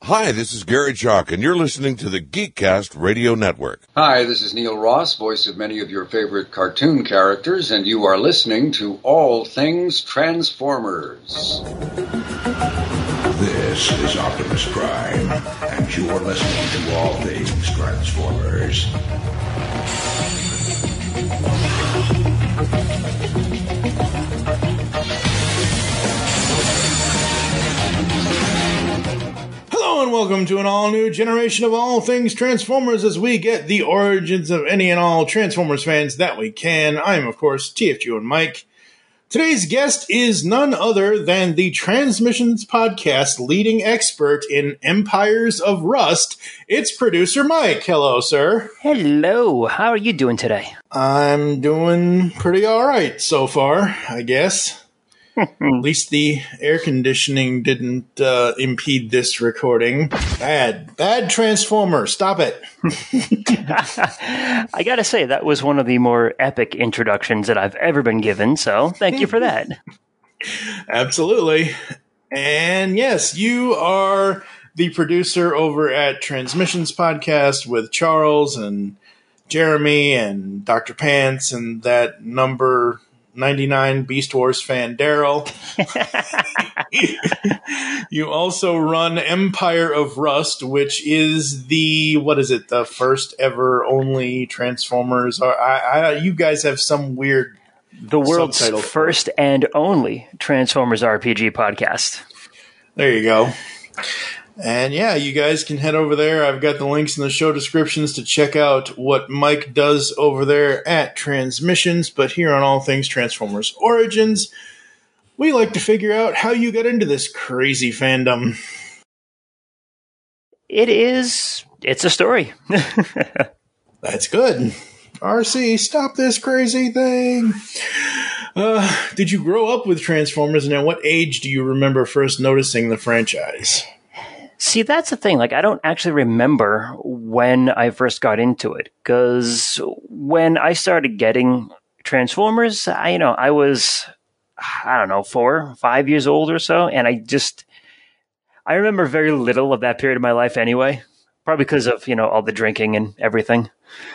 Hi, this is Gary Chalk, and you're listening to the Geekcast Radio Network. Hi, this is Neil Ross, voice of many of your favorite cartoon characters, and you are listening to All Things Transformers. This is Optimus Prime, and you are listening to All Things Transformers. Hello and welcome to an all-new generation of All Things Transformers as we get the origins of any and all Transformers fans that we can. I am, of course, TFG and Mike. Today's guest is none other than the Transmissions Podcast leading expert in Empires of Rust. It's producer Mike. Hello, sir. Hello. How are you doing today? I'm doing pretty all right so far, I guess. At least the air conditioning didn't impede this recording. Bad Transformer. Stop it. I gotta say, that was one of the more epic introductions that I've ever been given, so thank you for that. Absolutely. And yes, you are the producer over at Transmissions Podcast with Charles and Jeremy and Dr. Pants and that number 99 Beast Wars fan Daryl. You also run Empire of Rust, which is the first ever only Transformers. You guys have some weird the world's first and only Transformers RPG podcast. There you go. And yeah, you guys can head over there. I've got the links in the show descriptions to check out what Mike does over there at Transmissions. But here on All Things Transformers Origins, we like to figure out how you got into this crazy fandom. It's a story. That's good. RC, stop this crazy thing. Did you grow up with Transformers, and at what age do you remember first noticing the franchise? See, that's the thing. I don't actually remember when I first got into it, because when I started getting Transformers, I was, 4, 5 years old or so, and I remember very little of that period of my life anyway, probably because of, all the drinking and everything.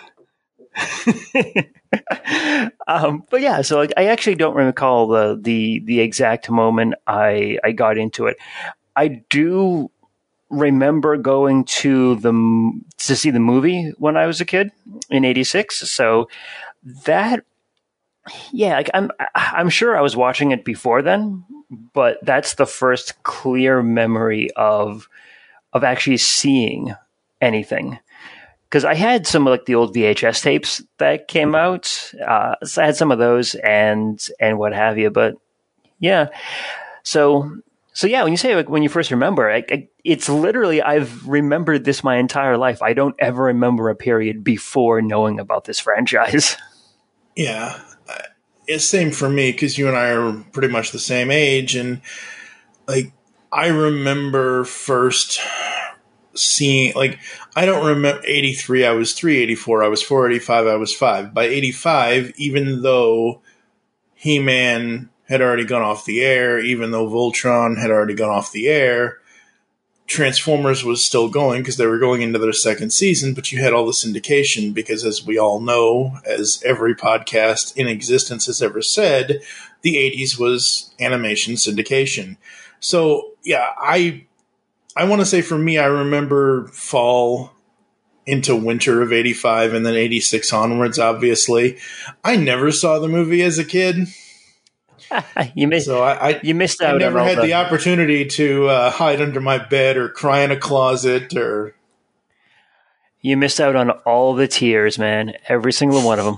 But yeah, so I actually don't recall the exact moment I got into it. I do remember going to see the movie when I was a kid in '86. So that, yeah, I'm sure I was watching it before then, but that's the first clear memory of actually seeing anything. Because I had some of the old VHS tapes that came out, so I had some of those and what have you. But yeah, so yeah, when you say when you first remember, it's literally I've remembered this my entire life. I don't ever remember a period before knowing about this franchise. Yeah, it's same for me because you and I are pretty much the same age, and I remember first seeing I don't remember 83. I was 3. 84. I was 4. 85. I was 5. By 85, even though He-Man had already gone off the air, even though Voltron had already gone off the air, Transformers was still going because they were going into their second season, but you had all the syndication because, as we all know, as every podcast in existence has ever said, the 80s was animation syndication. So, yeah, I want to say for me, I remember fall into winter of 85 and then 86 onwards, obviously. I never saw the movie as a kid. You missed out. I never had the opportunity to hide under my bed or cry in a closet. You missed out on all the tears, man. Every single one of them.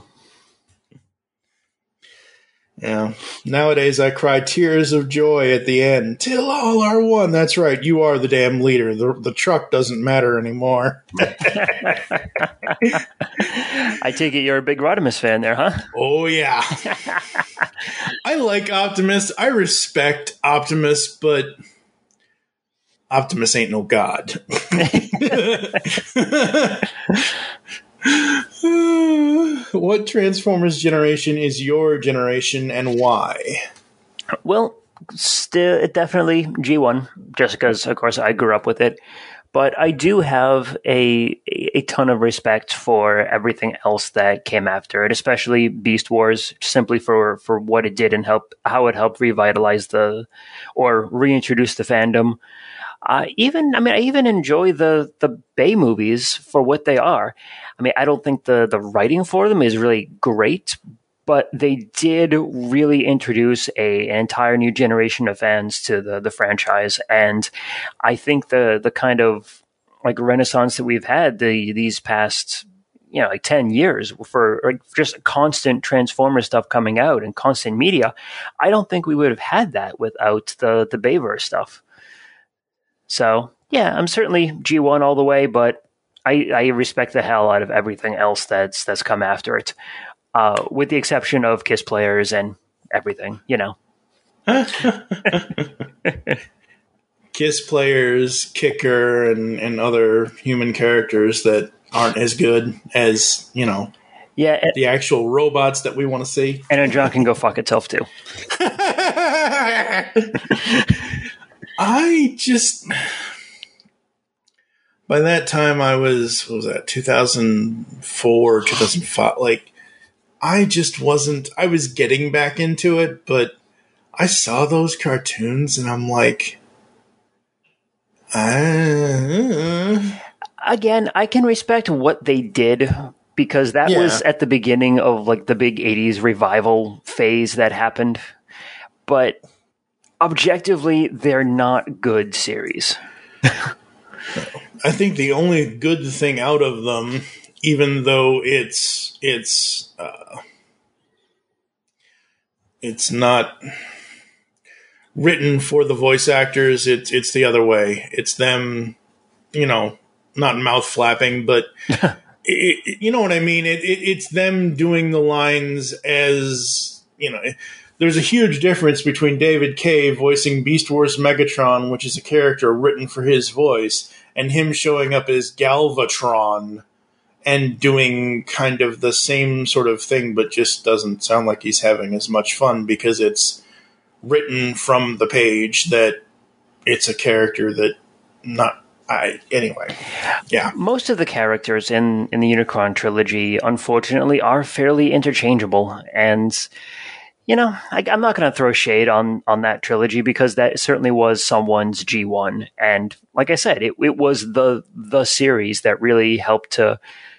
Yeah. Nowadays, I cry tears of joy at the end. Till all are one. That's right. You are the damn leader. The truck doesn't matter anymore. I take it you're a big Rodimus fan there, huh? Oh, yeah. I like Optimus. I respect Optimus, but Optimus ain't no god. What Transformers generation is your generation and why? Well, still definitely G1, just because, of course, I grew up with it. But I do have a ton of respect for everything else that came after it, especially Beast Wars, simply for what it did and how it helped revitalize or reintroduce the fandom. I even enjoy the Bay movies for what they are. I mean, I don't think the writing for them is really great, but they did really introduce an entire new generation of fans to the franchise. And I think the kind of like renaissance that we've had these past, 10 years for just constant Transformer stuff coming out and constant media, I don't think we would have had that without the Bayverse stuff. So yeah, I'm certainly G1 all the way, but I respect the hell out of everything else that's come after it. With the exception of Kiss Players and everything, Kiss Players, Kicker, and other human characters that aren't as good as, the actual robots that we want to see. And John can go fuck itself, too. By that time I was, what was that, 2004, 2005, I just wasn't, I was getting back into it, but I saw those cartoons and I'm like, Again, I can respect what they did because that was at the beginning of the big 80s revival phase that happened. But objectively, they're not good series. I think the only good thing out of them, even though it's not written for the voice actors, it's the other way. It's them, not mouth flapping, but you know what I mean? It's them doing the lines as, there's a huge difference between David Kaye voicing Beast Wars Megatron, which is a character written for his voice, and him showing up as Galvatron and doing kind of the same sort of thing, but just doesn't sound like he's having as much fun because it's written from the page that it's a character that anyway. Yeah. Most of the characters in the Unicron trilogy, unfortunately, are fairly interchangeable. And, I'm not going to throw shade on that trilogy because that certainly was someone's G1. And like I said, it was the series that really helped to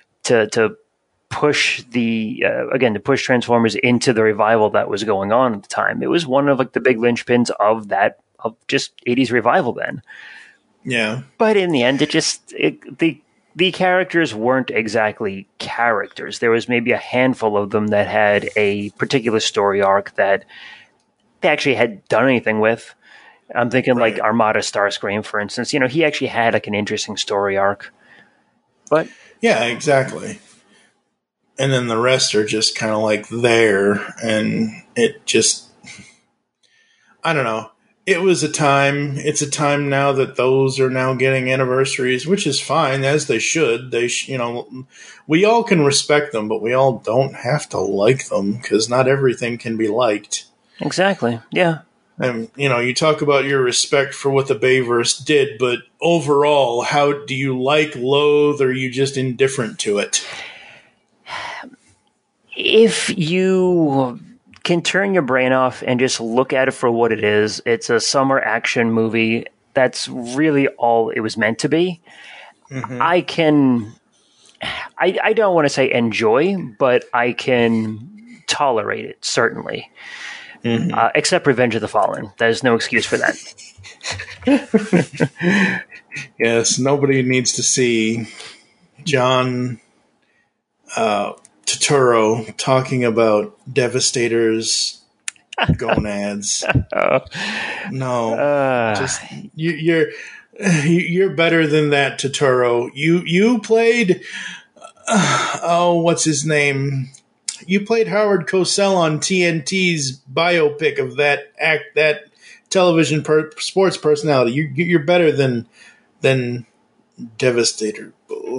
push to push Transformers into the revival that was going on at the time. It was one of the big linchpins of just 80s revival then. Yeah. But in the end, the characters weren't exactly characters. There was maybe a handful of them that had a particular story arc that they actually had done anything with. I'm thinking like Armada Starscream, for instance. He actually had an interesting story arc. But yeah, exactly. And then the rest are just kind of there, and it just, I don't know. It's a time now that those are now getting anniversaries, which is fine, as they should. We all can respect them, but we all don't have to like them, because not everything can be liked. Exactly, yeah. And, you talk about your respect for what the Bayverse did, but overall, how do you loathe, or are you just indifferent to it? If you can turn your brain off and just look at it for what it is, it's a summer action movie. That's really all it was meant to be. Mm-hmm. I don't want to say enjoy, but I can tolerate it, certainly. Mm-hmm. Except Revenge of the Fallen. There's no excuse for that. Yes, nobody needs to see John Turturro talking about Devastator's gonads. No, just you're better than that, Turturro. You played what's his name? You played Howard Cosell on TNT's biopic of that television sports personality. You're better than Devastator.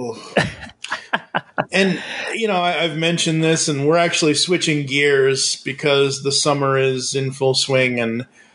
And, I've mentioned this, and we're actually switching gears because the summer is in full swing, and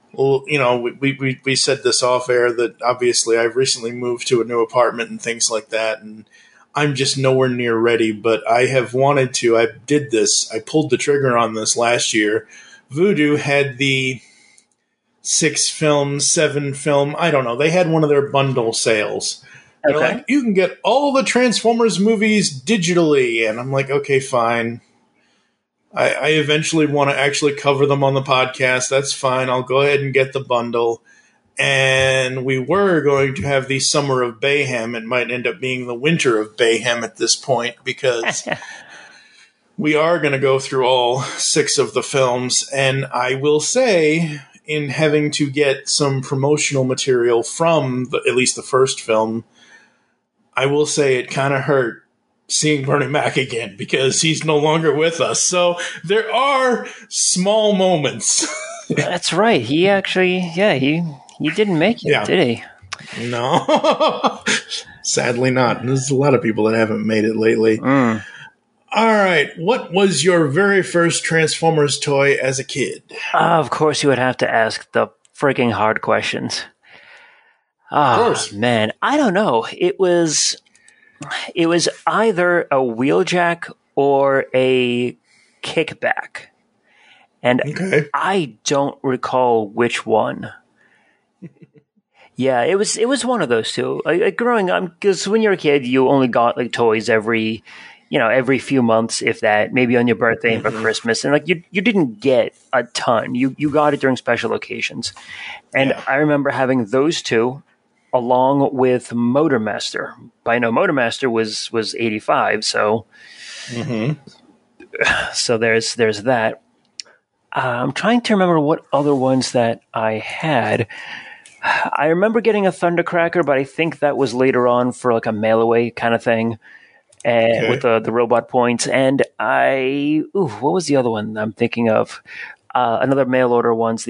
well, we said this off air that obviously I've recently moved to a new apartment and things like that, and I'm just nowhere near ready, but I have wanted to. I did this. I pulled the trigger on this last year. Vudu had the 6-film, 7-film, I don't know. They had one of their bundle sales. They're like, you can get all the Transformers movies digitally. And I'm like, okay, fine. I eventually want to actually cover them on the podcast. That's fine. I'll go ahead and get the bundle. And we were going to have the Summer of Bayhem. It might end up being the Winter of Bayhem at this point, because we are going to go through all 6 of the films. And I will say, in having to get some promotional material from at least the first film, I will say it kind of hurt seeing Bernie Mac again, because he's no longer with us. So there are small moments. That's right. He actually, he didn't make it, did he? No. Sadly not. There's a lot of people that haven't made it lately. All right. What was your very first Transformers toy as a kid? Of course, you would have to ask the freaking hard questions. Of course. Man, I don't know. It was either a Wheeljack or a Kickback. And I don't recall which one. Yeah, it was one of those two. Like growing up, because when you're a kid, you only got like toys every few months, if that, maybe on your birthday and for Christmas. And like you didn't get a ton. You got it during special occasions. And I remember having those two along with Motormaster. But I know Motormaster was 85, so so there's that. I'm trying to remember what other ones that I had. I remember getting a Thundercracker, but I think that was later on for like a mail-away kind of thing, and with the robot points. And what was the other one I'm thinking of? Another mail order ones.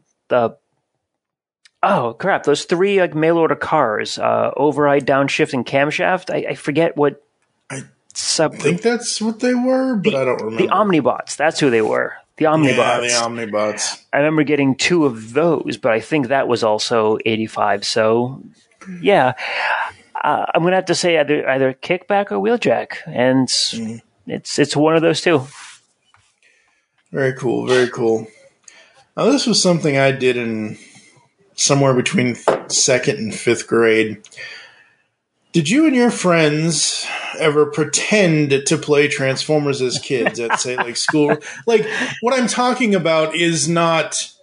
Oh crap! Those 3 like mail order cars, override, downshift, and camshaft. I forget what. I think that's what they were, but I don't remember. The Omnibots. That's who they were. The Omnibots. Yeah, the Omnibots. I remember getting 2 of those, but I think that was also 85. So, yeah, I'm gonna have to say either Kickback or Wheeljack, and it's one of those two. Very cool. Very cool. Now, this was something I did in somewhere between 2nd and 5th grade. Did you and your friends ever pretend to play Transformers as kids at, say, like school? Like, what I'm talking about is not,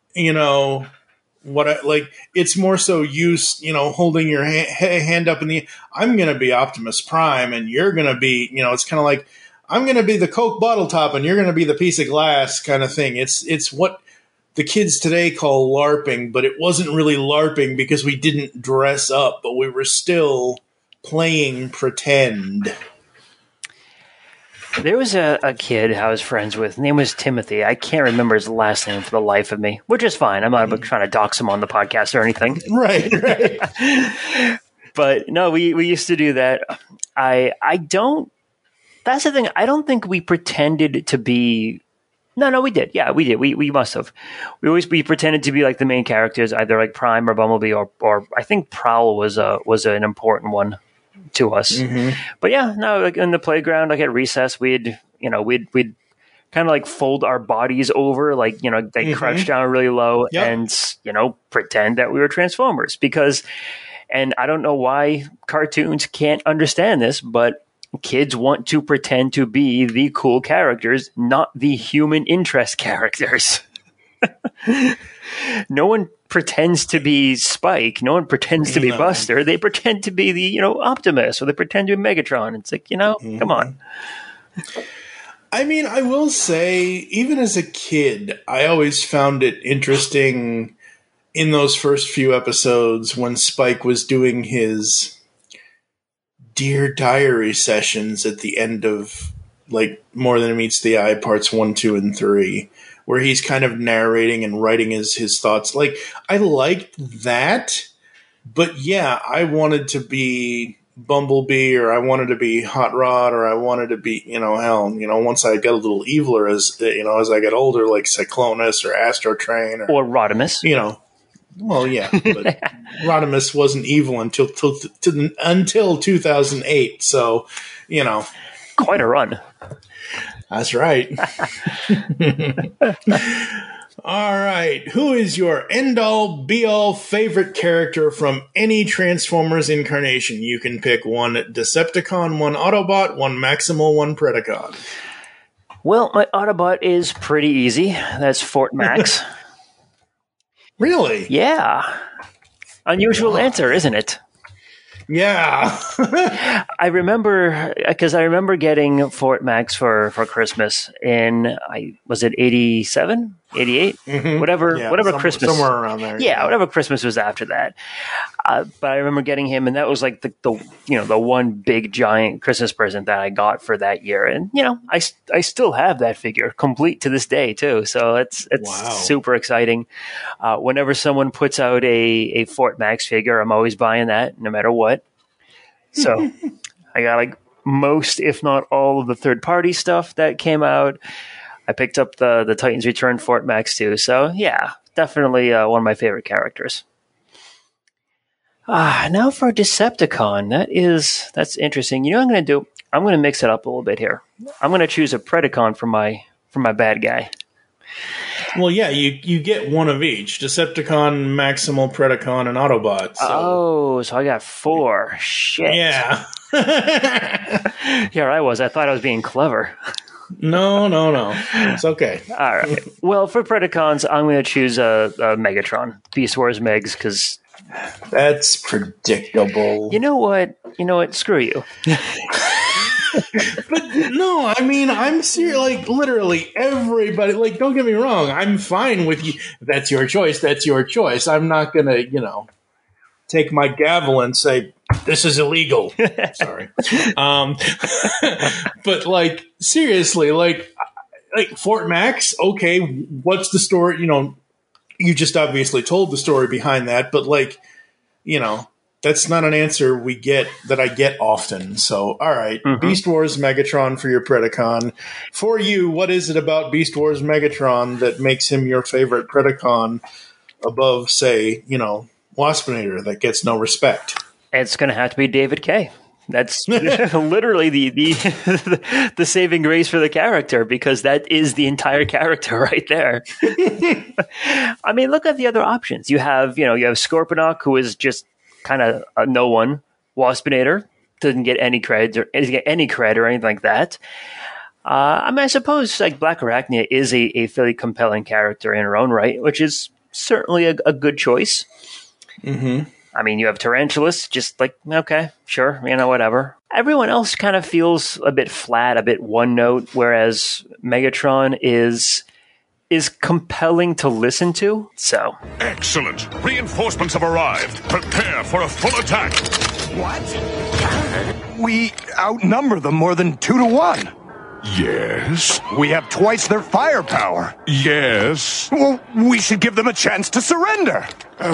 it's more so you, holding your hand up in the, I'm going to be Optimus Prime and you're going to be, it's kind of like, I'm going to be the Coke bottle top and you're going to be the piece of glass kind of thing. It's what the kids today call LARPing, but it wasn't really LARPing because we didn't dress up, but we were still playing pretend. There was a kid I was friends with. His name was Timothy. I can't remember his last name for the life of me, which is fine. I'm not trying to dox him on the podcast or anything. Right. But no, we used to do that. I don't. That's the thing. I don't think we pretended to be. No, we did. Yeah, we did. We must have. We pretended to be like the main characters, either like Prime or Bumblebee, or I think Prowl was an important one to us. But yeah, no, like in the playground, like at recess, we'd kind of like fold our bodies over, like they crouch down really low, and pretend that we were Transformers. Because, and I don't know why cartoons can't understand this, but kids want to pretend to be the cool characters, not the human interest characters. No one pretends to be Spike. No one pretends to be Buster. They pretend to be the, Optimus, or they pretend to be Megatron. It's like, come on. I mean, I will say, even as a kid, I always found it interesting in those first few episodes when Spike was doing his Dear Diary sessions at the end of like More Than Meets the Eye parts 1, 2, and 3, where he's kind of narrating and writing his thoughts. Like, I liked that, but yeah, I wanted to be, Bumblebee, or I wanted to be Hot Rod, or I wanted to be, once I got a little eviler as I got older, like Cyclonus or Astro Train or Rodimus. Well, yeah, but Rodimus wasn't evil until 2008. So, quite a run. That's right. All right. Who is your end-all, be-all favorite character from any Transformers incarnation? You can pick one Decepticon, one Autobot, one Maximal, one Predacon. Well, my Autobot is pretty easy. That's Fort Max. Really? Yeah. Unusual answer, isn't it? Yeah. I remember getting Fort Max for Christmas in, was it 87, 88? Mm-hmm. Whatever Christmas. Somewhere around there. Yeah, whatever Christmas was after that. But I remember getting him, and that was like the one big giant Christmas present that I got for that year. And, I still have that figure complete to this day too. So it's wow. super exciting. Whenever someone puts out a Fort Max figure, I'm always buying that no matter what. So I got like most, if not all, of the third-party stuff that came out. I picked up the Titans Return Fort Max too. So yeah, definitely one of my favorite characters. Now for Decepticon. That's interesting. You know what I'm going to do? I'm going to mix it up a little bit here. I'm going to choose a Predacon for my bad guy. Well, yeah, you get one of each. Decepticon, Maximal, Predacon, and Autobot. So. So I got 4. Shit. Yeah. Here I was. I thought I was being clever. No. It's okay. All right. Well, for Predacons, I'm going to choose a Megatron. Beast Wars Megs, because... That's predictable. You know what? Screw you. But no, I mean, I'm serious. Like, literally everybody. Like, don't get me wrong. I'm fine with you. That's your choice. That's your choice. I'm not gonna, take my gavel and say this is illegal. Sorry. But like, seriously, like Fort Max. Okay, what's the story? You just obviously told the story behind that, but like, that's not an answer that I get often. So, all right, Beast Wars Megatron for your Predacon. For you, what is it about Beast Wars Megatron that makes him your favorite Predacon above, say, Waspinator that gets no respect? It's going to have to be David Kaye. That's literally the saving grace for the character, because that is the entire character right there. I mean, look at the other options. You have Scorponok, who is just kind of a no one. Waspinator doesn't get any credit or anything like that. I suppose like Black Arachnia is a fairly compelling character in her own right, which is certainly a good choice. Mm-hmm. I mean, you have Tarantulas, just like, okay, sure, whatever. Everyone else kind of feels a bit flat, a bit one note, whereas Megatron is compelling to listen to. So excellent. Reinforcements have arrived. Prepare for a full attack. What? We outnumber them more than 2 to 1. Yes. We have twice their firepower. Yes. Well, we should give them a chance to surrender.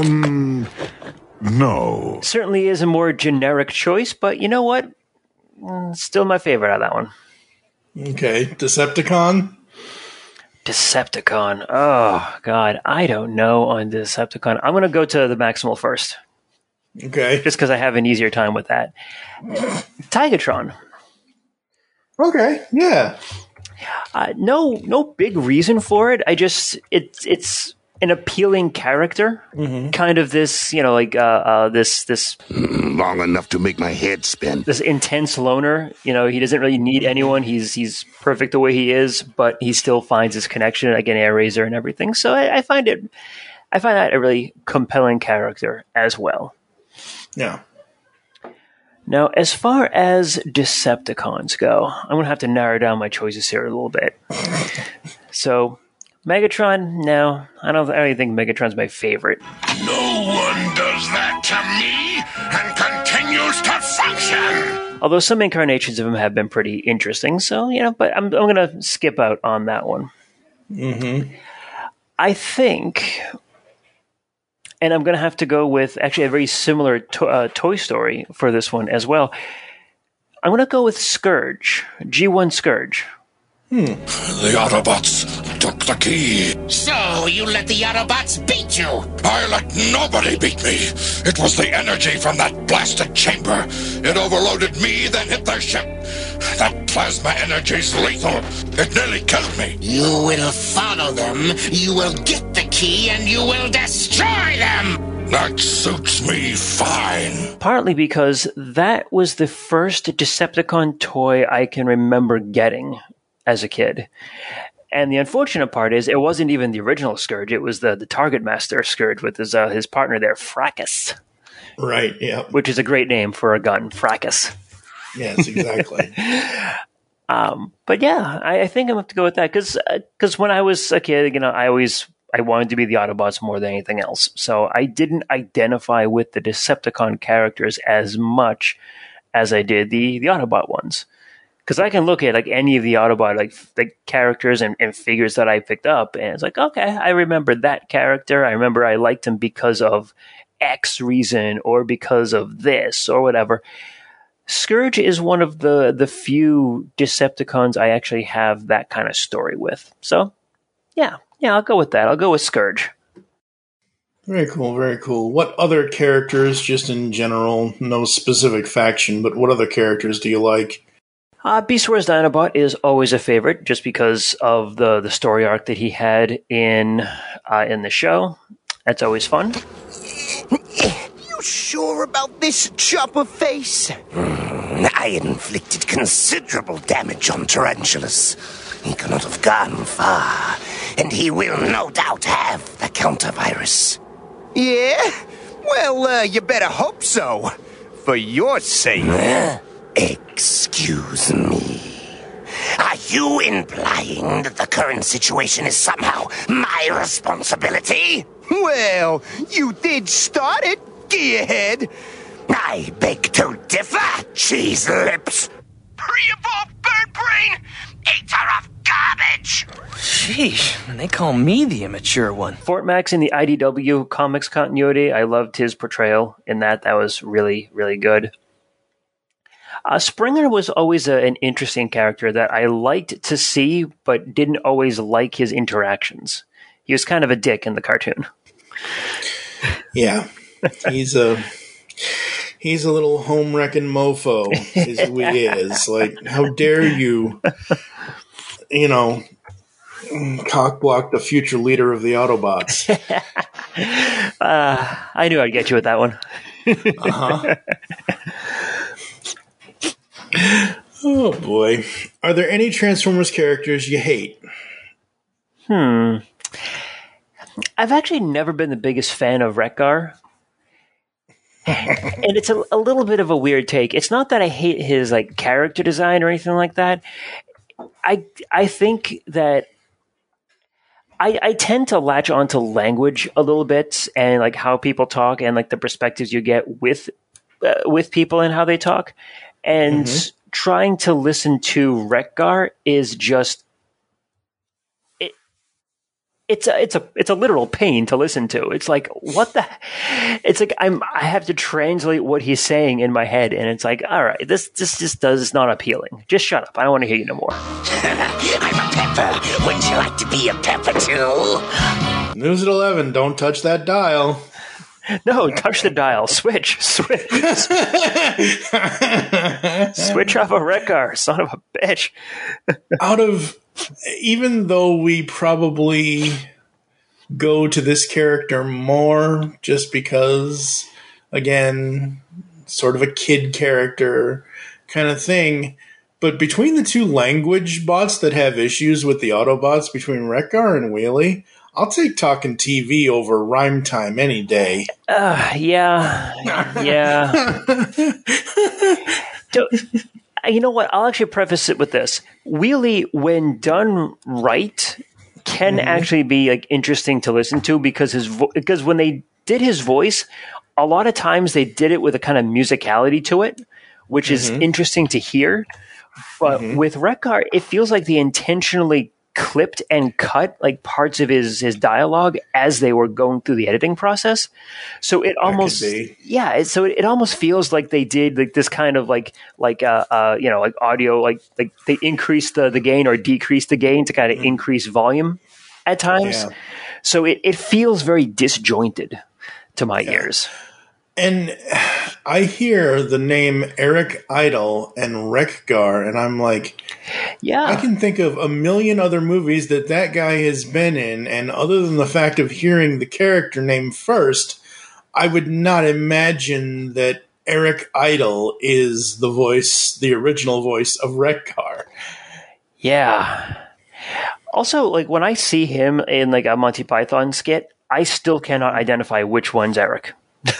No. Certainly is a more generic choice, but you know what? Still my favorite out of that one. Okay, Decepticon? Decepticon. Oh, God. I don't know on Decepticon. I'm going to go to the Maximal first. Okay. Just because I have an easier time with that. Tigatron. Okay, yeah. No big reason for it. It's an appealing character. Mm-hmm. Kind of this, this long enough to make my head spin. This intense loner. He doesn't really need anyone. He's perfect the way he is, but he still finds his connection, like an Airazor and everything. So I find that a really compelling character as well. Yeah. Now, as far as Decepticons go, I'm going to have to narrow down my choices here a little bit. So, Megatron, no, I don't really think Megatron's my favorite. No one does that to me and continues to function. Although some incarnations of him have been pretty interesting, so, but I'm going to skip out on that one. Mm-hmm. I think and I'm going to have to go with actually a very similar Toy Story for this one as well. I'm going to go with Scourge, G1 Scourge. The Autobots took the key. So you let the Autobots beat you? I let nobody beat me. It was the energy from that blasted chamber. It overloaded me, then hit their ship. That plasma energy's lethal. It nearly killed me. You will follow them, you will get the key, and you will destroy them! That suits me fine. Partly because that was the first Decepticon toy I can remember getting as a kid. And the unfortunate part is it wasn't even the original Scourge. It was the Target Master Scourge with his partner there, Fracas. Right, yeah. Which is a great name for a gun, Fracas. Yes, exactly. But yeah, I think I'm going to have to go with that because when I was a kid, I wanted to be the Autobots more than anything else. So I didn't identify with the Decepticon characters as much as I did the Autobot ones. Because I can look at like any of the Autobot like characters and figures that I picked up, and it's like, okay, I remember that character. I remember I liked him because of X reason or because of this or whatever. Scourge is one of the few Decepticons I actually have that kind of story with. So, yeah, I'll go with that. I'll go with Scourge. Very cool, very cool. What other characters, just in general, no specific faction, but what other characters do you like? Beast Wars Dinobot is always a favorite, just because of the story arc that he had in the show. That's always fun. You sure about this, Chopper Face? I inflicted considerable damage on Tarantulas. He cannot have gone far, and he will no doubt have the counter-virus. Yeah? Well, you better hope so. For your sake. Excuse me. Are you implying that the current situation is somehow my responsibility? Well, you did start it, gearhead. I beg to differ, cheese lips. Pre-evolved bird brain! Eater of garbage! Sheesh, they call me the immature one. Fort Max in the IDW comics continuity, I loved his portrayal in that. That was really, really good. Springer was always an interesting character that I liked to see, but didn't always like his interactions. He was kind of a dick in the cartoon. Yeah, he's a little home-wrecking mofo, is who he is. Like, how dare you, cock-block the future leader of the Autobots. I knew I'd get you with that one. Uh-huh. Oh, boy. Are there any Transformers characters you hate? I've actually never been the biggest fan of Wreck-Gar. And it's a little bit of a weird take. It's not that I hate his character design or anything like that. I think that I tend to latch onto language a little bit and how people talk and the perspectives you get with people and how they talk. And trying to listen to Wreck-Gar is just it's a literal pain to listen to. It's like, what the? It's like I have to translate what he's saying in my head, and it's like, all right, this just is not appealing. Just shut up. I don't want to hear you no more. I'm a pepper. Wouldn't you like to be a pepper too? News at 11. Don't touch that dial. No, touch the dial. Switch. Switch off a Wreck-Gar, son of a bitch. Even though we probably go to this character more just because, again, sort of a kid character kind of thing, but between the two language bots that have issues with the Autobots, between Wreck-Gar and Wheelie, I'll take talking TV over rhyme time any day. Yeah. You know what? I'll actually preface it with this. Wheelie, when done right, can actually be interesting to listen to because because when they did his voice, a lot of times they did it with a kind of musicality to it, which is interesting to hear. But with Wreck-Gar, it feels like they intentionally clipped and cut like parts of his dialogue as they were going through the editing process. So it almost, so it almost feels like they did like this kind of like audio, like they increased the gain or decreased the gain to kind of increase volume at times. Yeah. So it feels very disjointed to my ears. And I hear the name Eric Idle and Wreck-Gar, and I'm like, I can think of a million other movies that guy has been in, and other than the fact of hearing the character name first, I would not imagine that Eric Idle is the original voice of Wreck-Gar. Yeah. Also, like when I see him in like a Monty Python skit, I still cannot identify which one's Eric.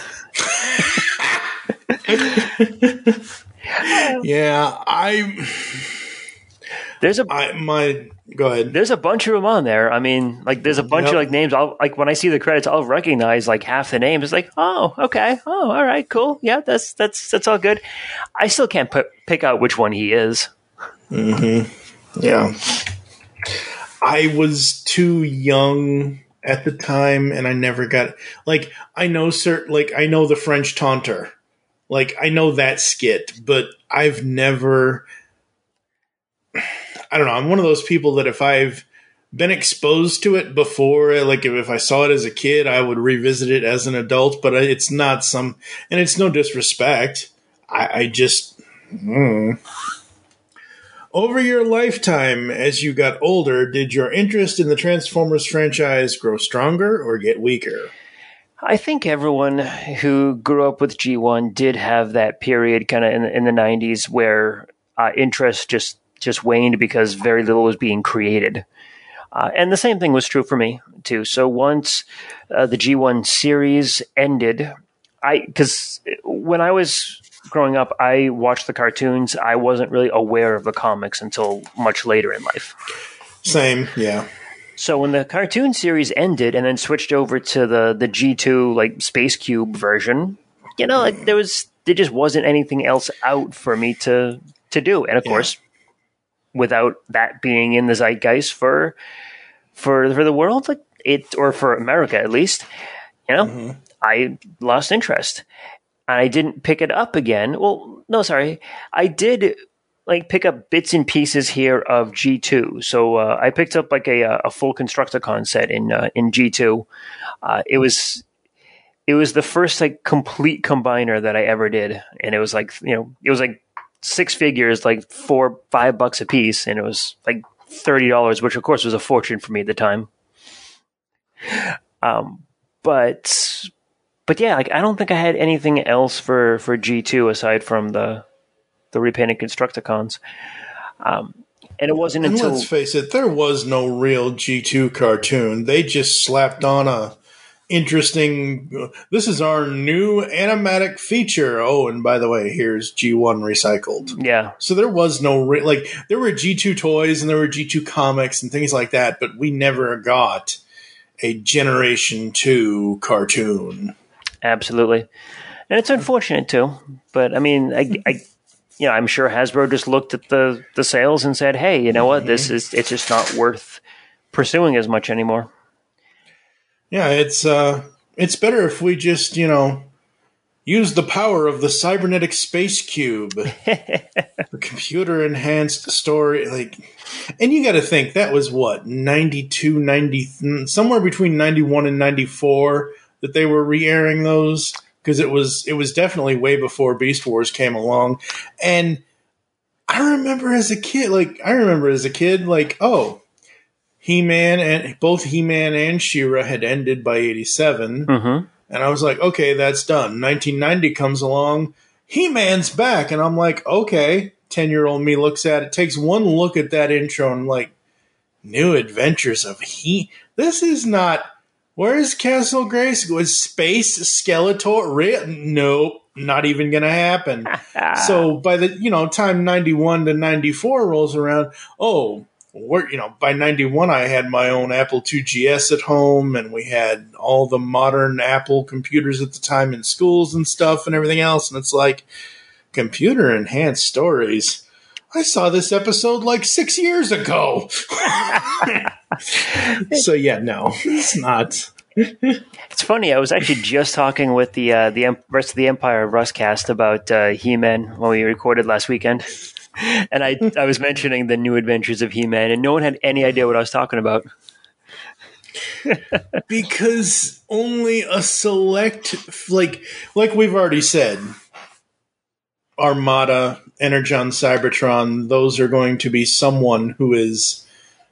Go ahead. There's a bunch of them on there. I mean, like there's a bunch of like names. I'll like when I see the credits, I'll recognize like half the names. It's like, oh, okay, oh, all right, cool, yeah, that's all good. I still can't pick out which one he is. Mm-hmm. Yeah, I was too young at the time, and I never got like I know the French Taunter, like I know that skit, but I've never. I don't know. I'm one of those people that if I've been exposed to it before, like if I saw it as a kid, I would revisit it as an adult. But it's not and it's no disrespect. I just. Over your lifetime, as you got older, did your interest in the Transformers franchise grow stronger or get weaker? I think everyone who grew up with G1 did have that period kind of in the 90s where interest just waned because very little was being created. And the same thing was true for me, too. So once the G1 series ended, because when I was growing up, I watched the cartoons. I wasn't really aware of the comics until much later in life. Same, yeah. So when the cartoon series ended and then switched over to the G2 like Space Cube version, like there just wasn't anything else out for me to do. And of course, without that being in the zeitgeist for the world, like or for America at least, I lost interest. I didn't pick it up again. Well, no, sorry. I did like pick up bits and pieces here of G2. So I picked up like a full Constructicon set in G2. It was the first like complete combiner that I ever did, and it was like it was like 6 figures, like $4-5 a piece, and it was like $30, which of course was a fortune for me at the time. But yeah, like I don't think I had anything else for G2 aside from the repainted Constructicons. And it wasn't until... let's face it, there was no real G2 cartoon. They just slapped on a interesting... This is our new animatic feature. Oh, and by the way, here's G1 recycled. Yeah. So there was no... there were G2 toys and there were G2 comics and things like that, but we never got a Generation 2 cartoon. Absolutely. And it's unfortunate too, but I mean, I'm sure Hasbro just looked at the sales and said, hey, you know what, it's just not worth pursuing as much anymore. Yeah, it's better if we just, use the power of the cybernetic space cube for computer enhanced story. And you got to think that was what, 92, 90, somewhere between 91 and 94 that they were re-airing those, because it was definitely way before Beast Wars came along. And I remember as a kid, He-Man and both He-Man and She-Ra had ended by 87. Mm-hmm. And I was like, okay, that's done. 1990 comes along, He-Man's back. And I'm like, okay. 10-year-old me looks at it, takes one look at that intro and like, New Adventures of This is not... Where's Castle Grayskull? Was Space Skeletor? Nope, not even going to happen. So by the time 91 to 94 rolls around, by 91 I had my own Apple IIgs at home, and we had all the modern Apple computers at the time in schools and stuff and everything else. And it's like, computer enhanced stories. I saw this episode like 6 years ago. So yeah, no, it's not. It's funny. I was actually just talking with the rest of the Empire of Rustcast about He-Man when we recorded last weekend, and I was mentioning the New Adventures of He-Man, and no one had any idea what I was talking about. Because only a select, like we've already said, Armada, Energon, Cybertron, those are going to be someone who is,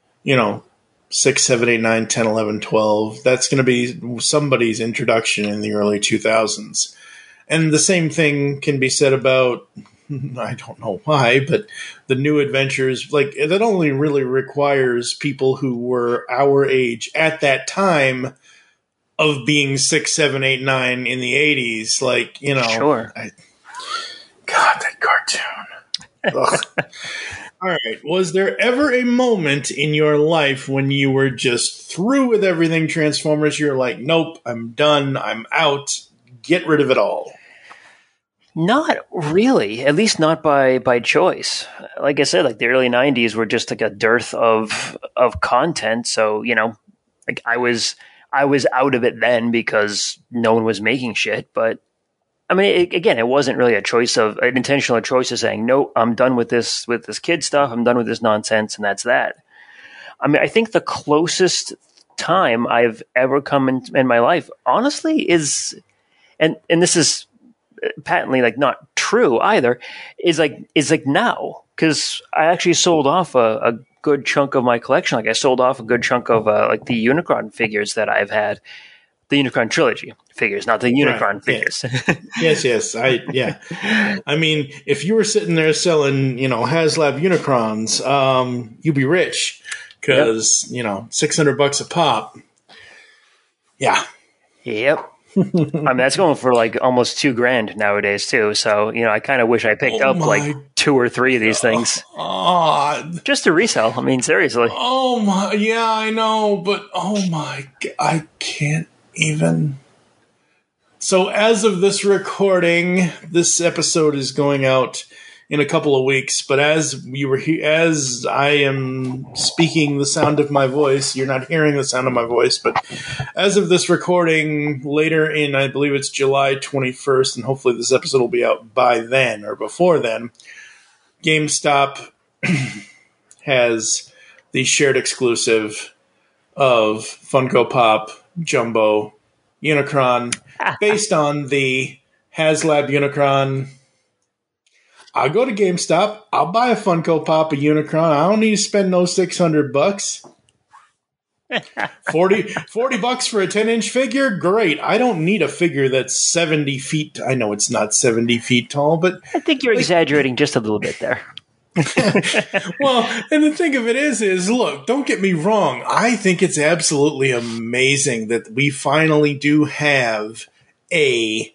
6, 7, 8, 9, 10, 11, 12. That's going to be somebody's introduction in the early 2000s. And the same thing can be said about, I don't know why, but the New Adventures, that only really requires people who were our age at that time of being 6, 7, 8, 9 in the 80s. Sure. God, that cartoon. All right. Was there ever a moment in your life when you were just through with everything Transformers? You're like, nope, I'm done. I'm out. Get rid of it all. Not really, at least not by choice. Like I said, the early 90s were just a dearth of content. So, I was out of it then because no one was making shit. But I mean, it wasn't really an intentional choice of saying, no, I'm done with this kid stuff. I'm done with this nonsense. And that's that. I mean, I think the closest time I've ever come in my life, honestly, is, and this is patently not true either, is now, because I actually sold off a good chunk of my collection. I sold off a good chunk of the Unicron figures that I've had, the Unicron trilogy figures, not the Unicron figures. Yes. I mean, if you were sitting there selling, HasLab Unicrons, you'd be rich because $600 a pop. Yeah. Yep. I mean, that's going for almost $2,000 nowadays too. So, I kind of wish I picked up 2 or 3 of these things just to resell. I mean, seriously. Oh my, yeah, I know, but oh my, I can't even. So as of this recording, this episode is going out in a couple of weeks, but as I am speaking the sound of my voice, you're not hearing the sound of my voice, but as of this recording, later in, I believe it's July 21st, and hopefully this episode will be out by then or before then, GameStop has the shared exclusive of Funko Pop Jumbo Unicron based on the HasLab Unicron. I'll go to GameStop. I'll buy a Funko Pop, a Unicron. I don't need to spend no $600. $40 for a 10-inch figure? Great. I don't need a figure that's 70 feet. I know it's not 70 feet tall, but I think you're exaggerating just a little bit there. Well, and the thing of it is look, don't get me wrong. I think it's absolutely amazing that we finally do have a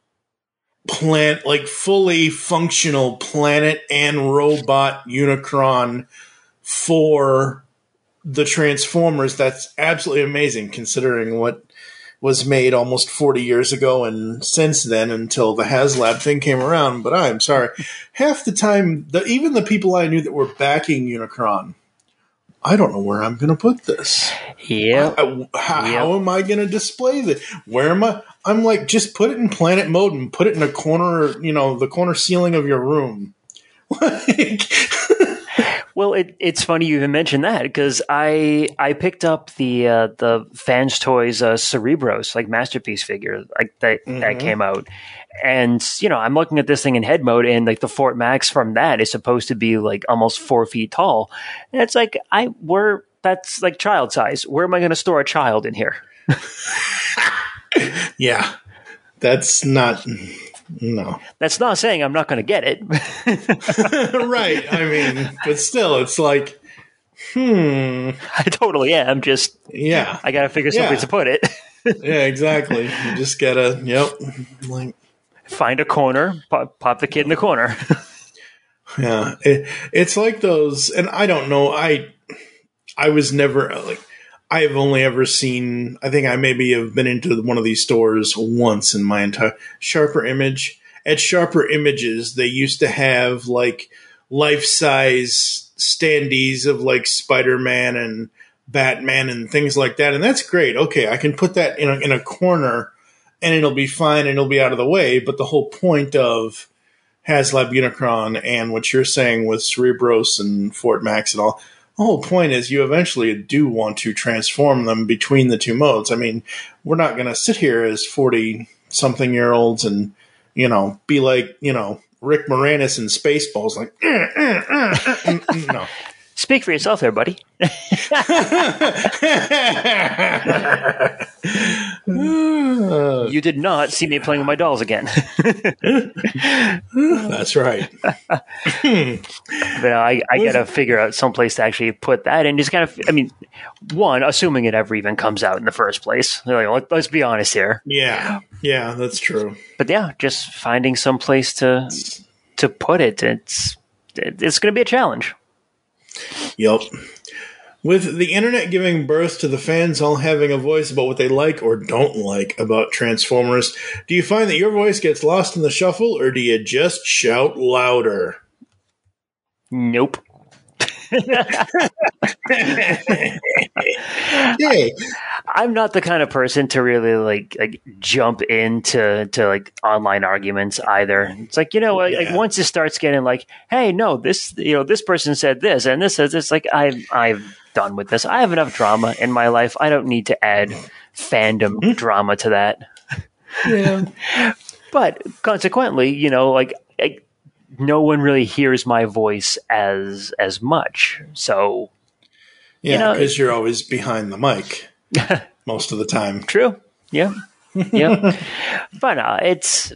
fully functional planet and robot Unicron for the Transformers. That's absolutely amazing considering what was made almost 40 years ago and since then until the HasLab thing came around. But I'm sorry. Half the time, even the people I knew that were backing Unicron, I don't know where I'm going to put this. Yeah. How am I going to display this? Where am I? I'm like, just put it in planet mode and put it in a corner, the corner ceiling of your room. Well, it's funny you even mentioned that because I picked up the Fans Toys Cerebros Masterpiece figure that came out, and I'm looking at this thing in head mode, and the Fort Max from that is supposed to be almost 4 feet tall, and it's that's child size. Where am I going to store a child in here? Yeah, that's not. No. That's not saying I'm not going to get it. Right. I mean, but still, it's like, I totally am. Just, yeah. I got to figure something to put it. Yeah, exactly. You just got to, find a corner, pop the kid in the corner. Yeah. It's like those, and I don't know, I was never, I have only ever seen, I think I maybe have been into one of these stores once in my entire Sharper Image. At Sharper Images, they used to have life-size standees of like Spider-Man and Batman and things like that, and that's great. Okay, I can put that in a corner, and it'll be fine, and it'll be out of the way. But the whole point of HasLab Unicron and what you're saying with Cerebros and Fort Max and all, the whole point is you eventually do want to transform them between the two modes. I mean, we're not going to sit here as 40-something-year-olds and, be like, Rick Moranis in Spaceballs, like, no. Speak for yourself there, buddy. You did not see me playing with my dolls again. That's right. But I got to figure out some place to actually put that and just kind of, one, assuming it ever even comes out in the first place. Like, let's be honest here. Yeah, that's true. But yeah, just finding some place to put it, it's going to be a challenge. Yep. With the internet giving birth to the fans all having a voice about what they like or don't like about Transformers, do you find that your voice gets lost in the shuffle, or do you just shout louder? Nope. Hey. I'm not the kind of person to really like jump into like online arguments either. It's like, like once it starts getting like, hey, no, this person said this and this says this, like I've done with this. I have enough drama in my life. I don't need to add fandom drama to that. Yeah. But consequently, no one really hears my voice as much. So, yeah, because you're always behind the mic most of the time. True. Yeah. Yeah. But it's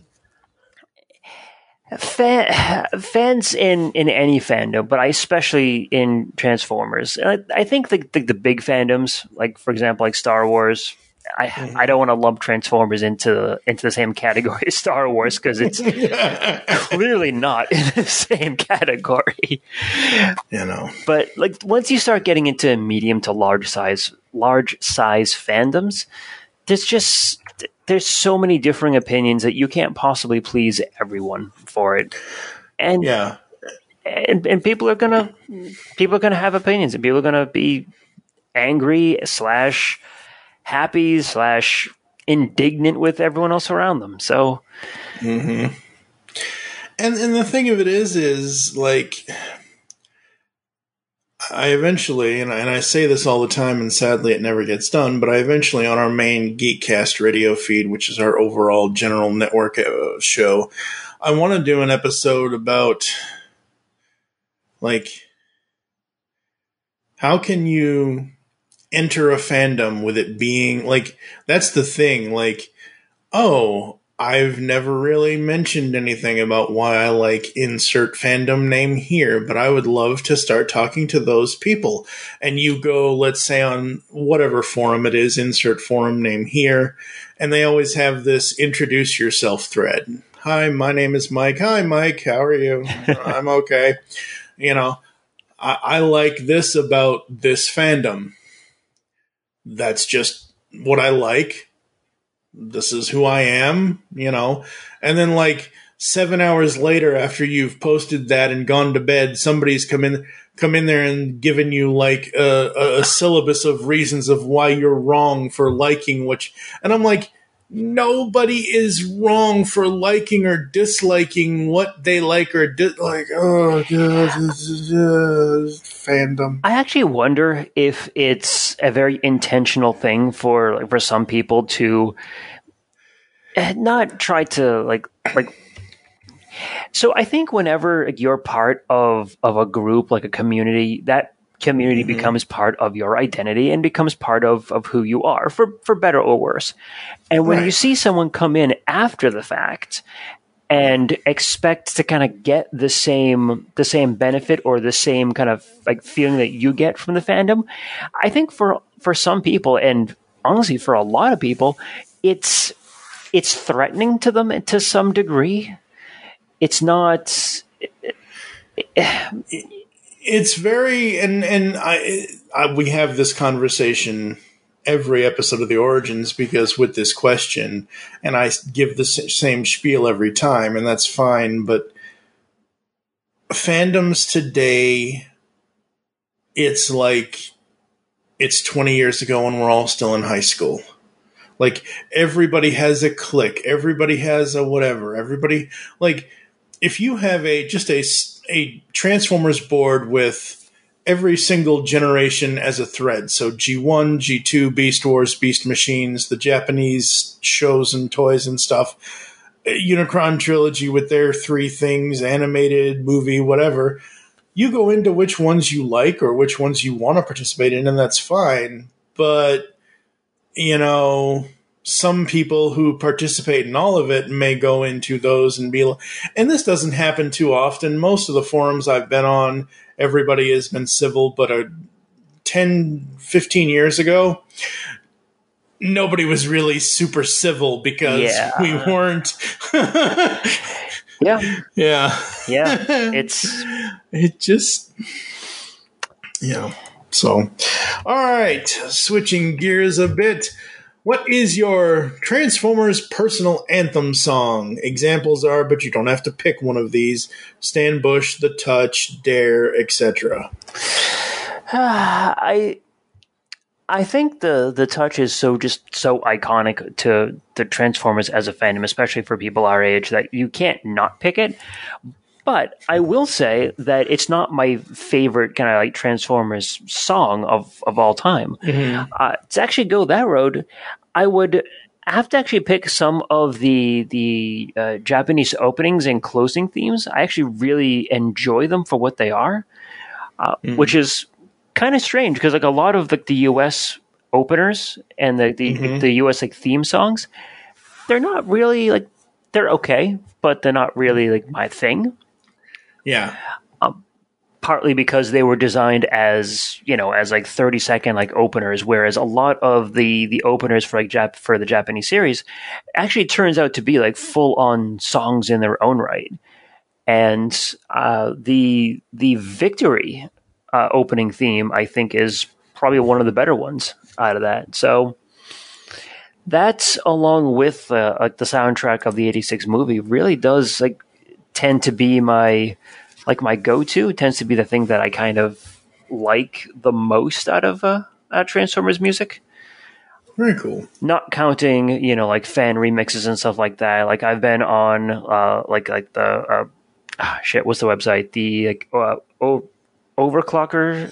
fans in any fandom, but especially in Transformers. I think the big fandoms, like for example, like Star Wars. I don't want to lump Transformers into the same category as Star Wars because it's clearly not in the same category. But like once you start getting into medium to large size fandoms, there's so many differing opinions that you can't possibly please everyone for it. And and people are gonna have opinions, and people are gonna be angry / happy / indignant with everyone else around them. So, and the thing of it is like, I eventually, and I say this all the time, and sadly it never gets done, but I eventually, on our main Geekcast radio feed, which is our overall general network show, I want to do an episode about, like, how can you enter a fandom with it being, like, that's the thing, like, oh, I've never really mentioned anything about why I like insert fandom name here, but I would love to start talking to those people. And you go, let's say on whatever forum it is, insert forum name here, and they always have this introduce yourself thread. Hi, my name is Mike. Hi, Mike. How are you? I'm okay. I like this about this fandom. That's just what I like. This is who I am, and then like 7 hours later after you've posted that and gone to bed, somebody's come in there and given you like a syllabus of reasons of why you're wrong for liking and I'm like, nobody is wrong for liking or disliking what they like or dislike. Oh, God, fandom. I actually wonder if it's a very intentional thing for some people to not try to like. So I think whenever you're part of a group, like a community, that community becomes part of your identity and becomes part of who you are, for better or worse. And when you see someone come in after the fact and expect to kind of get the same benefit or the same kind of like feeling that you get from the fandom, I think for some people, and honestly for a lot of people, it's threatening to them to some degree. It's not. It's very, and we have this conversation every episode of The Origins, because with this question, and I give the same spiel every time, and that's fine, but fandoms today, it's like it's 20 years ago and we're all still in high school. Like, everybody has a clique. Everybody has a whatever. Everybody, like, if you have a Transformers board with every single generation as a thread, so G1, G2, Beast Wars, Beast Machines, the Japanese shows and toys and stuff, Unicron Trilogy with their 3 things, animated, movie, whatever, you go into which ones you like or which ones you want to participate in, and that's fine. But, some people who participate in all of it may go into those and be... And this doesn't happen too often. Most of the forums I've been on, everybody has been civil, but 10, 15 years ago, nobody was really super civil because we weren't... Yeah. It just... Yeah. So, all right. Switching gears a bit. What is your Transformers personal anthem song? Examples are, but you don't have to pick one of these: Stan Bush, The Touch, Dare, etc. I think the Touch is so iconic to the Transformers as a fandom, especially for people our age, that you can't not pick it. But I will say that it's not my favorite kind of like Transformers song of all time. Mm-hmm. To actually go that road, I would have to actually pick some of the Japanese openings and closing themes. I actually really enjoy them for what they are, which is kind of strange because like a lot of the U.S. openers and the U.S. like theme songs, they're not really like, they're okay, but they're not really like my thing. Yeah. Partly because they were designed as, as like 30-second like openers, whereas a lot of the openers for like for the Japanese series actually turns out to be like full-on songs in their own right. And the Victory opening theme, I think, is probably one of the better ones out of that. So that's, along with like the soundtrack of the '86 movie, really does like tend to be my go-to. It tends to be the thing that I kind of like the most out of Transformers music. Very cool. Not counting, like fan remixes and stuff like that. Like I've been on the what's the website? The Overclocker.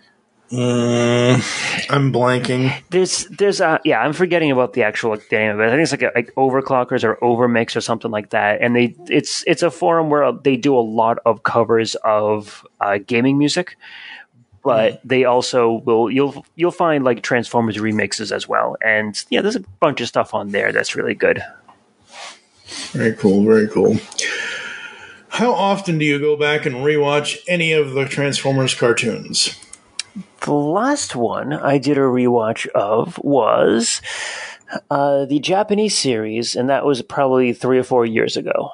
I'm blanking. There's I'm forgetting about the actual name of it. I think it's like Overclockers or Overmix or something like that. And it's a forum where they do a lot of covers of gaming music, but they also you'll find like Transformers remixes as well. And there's a bunch of stuff on there that's really good. Very cool. Very cool. How often do you go back and rewatch any of the Transformers cartoons? The last one I did a rewatch of was the Japanese series, and that was probably 3 or 4 years ago.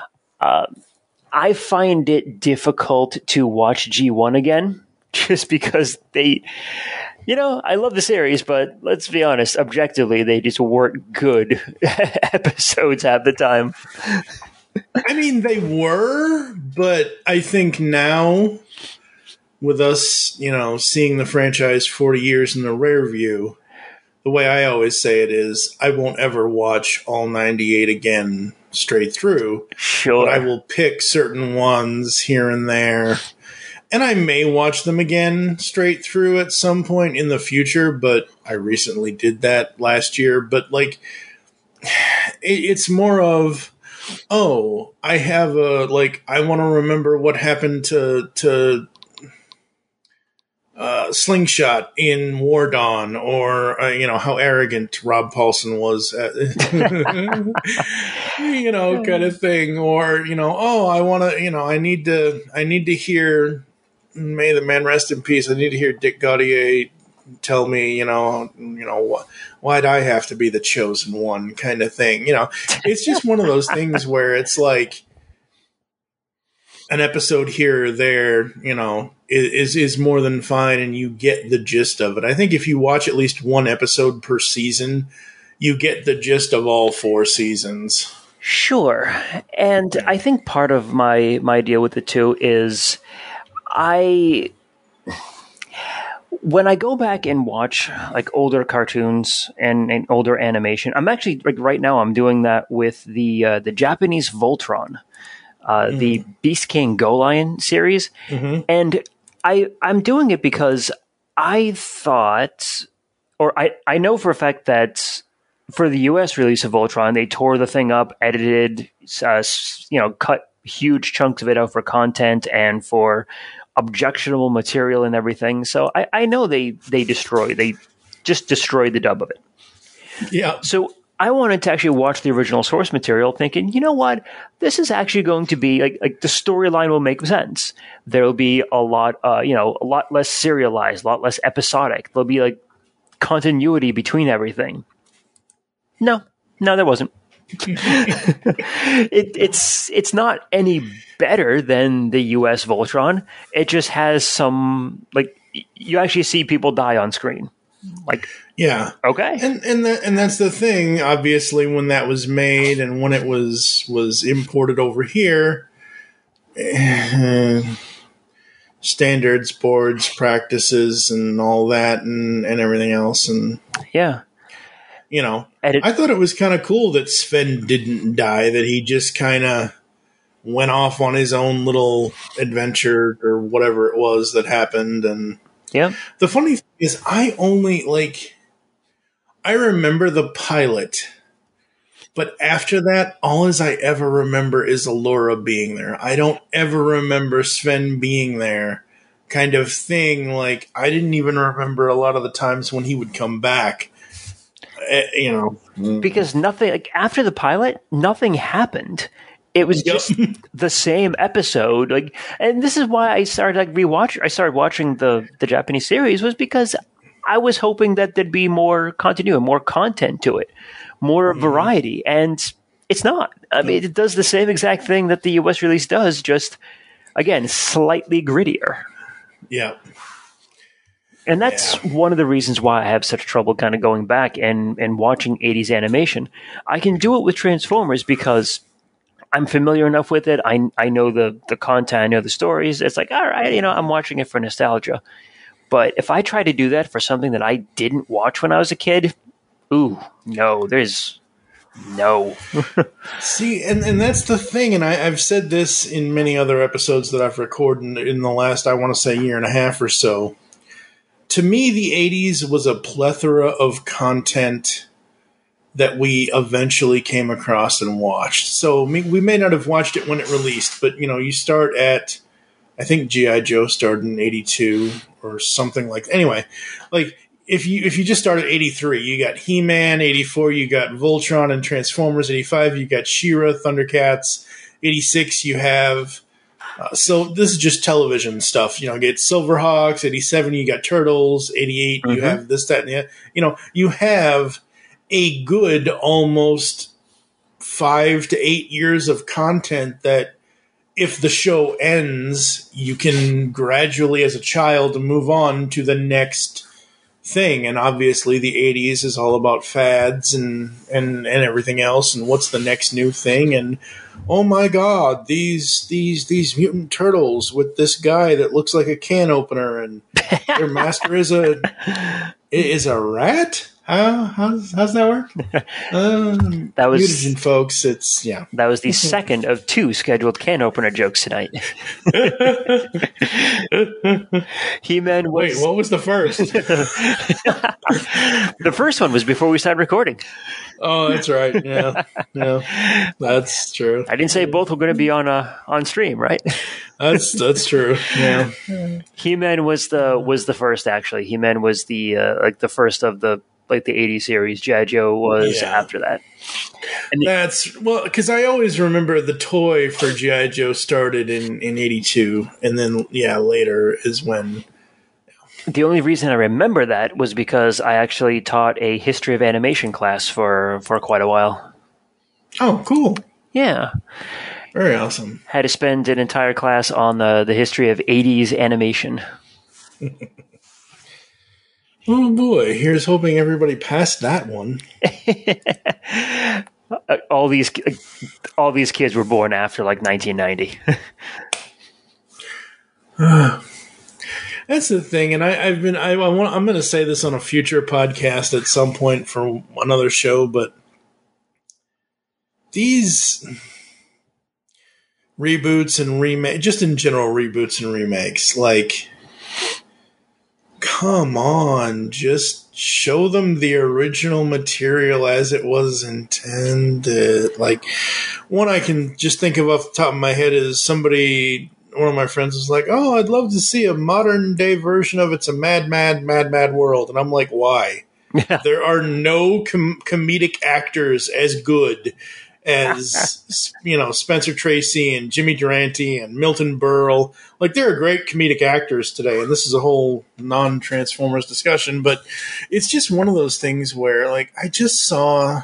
I find it difficult to watch G1 again, just because they, I love the series, but let's be honest, objectively, they just weren't good episodes half the time. I mean, they were, but I think now, with us, seeing the franchise 40 years in the rear view, the way I always say it is, I won't ever watch all 98 again straight through. Sure. But I will pick certain ones here and there. And I may watch them again straight through at some point in the future, but I recently did that last year. But, it's more of, I have I want to remember what happened to Slingshot in War Dawn, or how arrogant Rob Paulson was, kind of thing, or I want to, I need to hear, may the man rest in peace, I need to hear Dick Gaudier tell me, why'd I have to be the chosen one, kind of thing. It's just one of those things where it's like an episode here or there, is more than fine, and you get the gist of it. I think if you watch at least one episode per season, you get the gist of all 4 seasons. Sure. And I think part of my deal with it too is when I go back and watch like older cartoons and older animation, I'm actually like right now I'm doing that with the Japanese Voltron, the Beast King Go Lion series, and I'm doing it because I thought, or I know for a fact that for the US release of Voltron, they tore the thing up, edited, cut huge chunks of it out for content and for objectionable material and everything. So I know they just destroyed the dub of it. Yeah. So I wanted to actually watch the original source material thinking, you know what, this is actually going to be like the storyline will make sense. There'll be a lot less serialized, a lot less episodic. There'll be like continuity between everything. No, there wasn't. It's not any better than the US Voltron. It just has some, like, you actually see people die on screen. Like, yeah, okay, and that's the thing. Obviously, when that was made and when it was imported over here, standards, boards, practices, and all that, and everything else, and yeah. I thought it was kind of cool that Sven didn't die, that he just kind of went off on his own little adventure or whatever it was that happened. And yeah, the funny thing is I remember the pilot, but after that, all as I ever remember is Allura being there. I don't ever remember Sven being there, kind of thing. Like, I didn't even remember a lot of the times when he would come back. Because nothing, like, after the pilot, nothing happened. It was just the same episode. Like, and this is why I started watching the Japanese series, was because I was hoping that there'd be more continuity, more content to it, more variety, and it's not. I mean, it does the same exact thing that the US release does, just again slightly grittier. Yeah. And that's one of the reasons why I have such trouble kind of going back and watching 80s animation. I can do it with Transformers because I'm familiar enough with it. I know the content, I know the stories. It's like, all right, I'm watching it for nostalgia. But if I try to do that for something that I didn't watch when I was a kid, no. See, and that's the thing, and I've said this in many other episodes that I've recorded in the last, I want to say, year and a half or so. To me, the 80s was a plethora of content that we eventually came across and watched. So we may not have watched it when it released, but, you start at, I think G.I. Joe started in 82 or something like that. Anyway, like, if you just start at 83, you got He-Man. 84, you got Voltron and Transformers. 85, you got She-Ra, Thundercats. 86, you have... so this is just television stuff. You get Silverhawks. 87, you got Turtles. 88, you have this, that, and the other. You have a good almost 5 to 8 years of content that if the show ends, you can gradually, as a child, move on to the next thing. And obviously the 80s is all about fads and everything else, and what's the next new thing, and oh my god, these mutant turtles with this guy that looks like a can opener, and their master is a rat? How's that work? That was mutagen, folks. It's That was the second of 2 scheduled can opener jokes tonight. He-Man was... Wait, what was the first? The first one was before we started recording. Oh, that's right. Yeah, that's true. I didn't say both were going to be on stream, right? That's true. Yeah. He-Man was the first, actually. He-Man was the the first of the 80 series. G.I. Joe was after that. And that's because I always remember the toy for G.I. Joe started in 82, and then later is when. The only reason I remember that was because I actually taught a history of animation class for quite a while. Oh, cool. Yeah. Very awesome. Had to spend an entire class on the history of 80s animation. Oh boy, here's hoping everybody passed that one. all these kids were born after like 1990. That's the thing, and I'm going to say this on a future podcast at some point for another show, but these reboots and remakes, just in general reboots and remakes, like, come on, just show them the original material as it was intended. Like, one I can just think of off the top of my head is one of my friends was like, "Oh, I'd love to see a modern day version of It's a Mad, Mad, Mad, Mad World." And I'm like, why? Yeah. There are no comedic actors as good as, Spencer Tracy and Jimmy Durante and Milton Berle. Like, there are great comedic actors today, and this is a whole non-Transformers discussion, but it's just one of those things where, like, I just saw...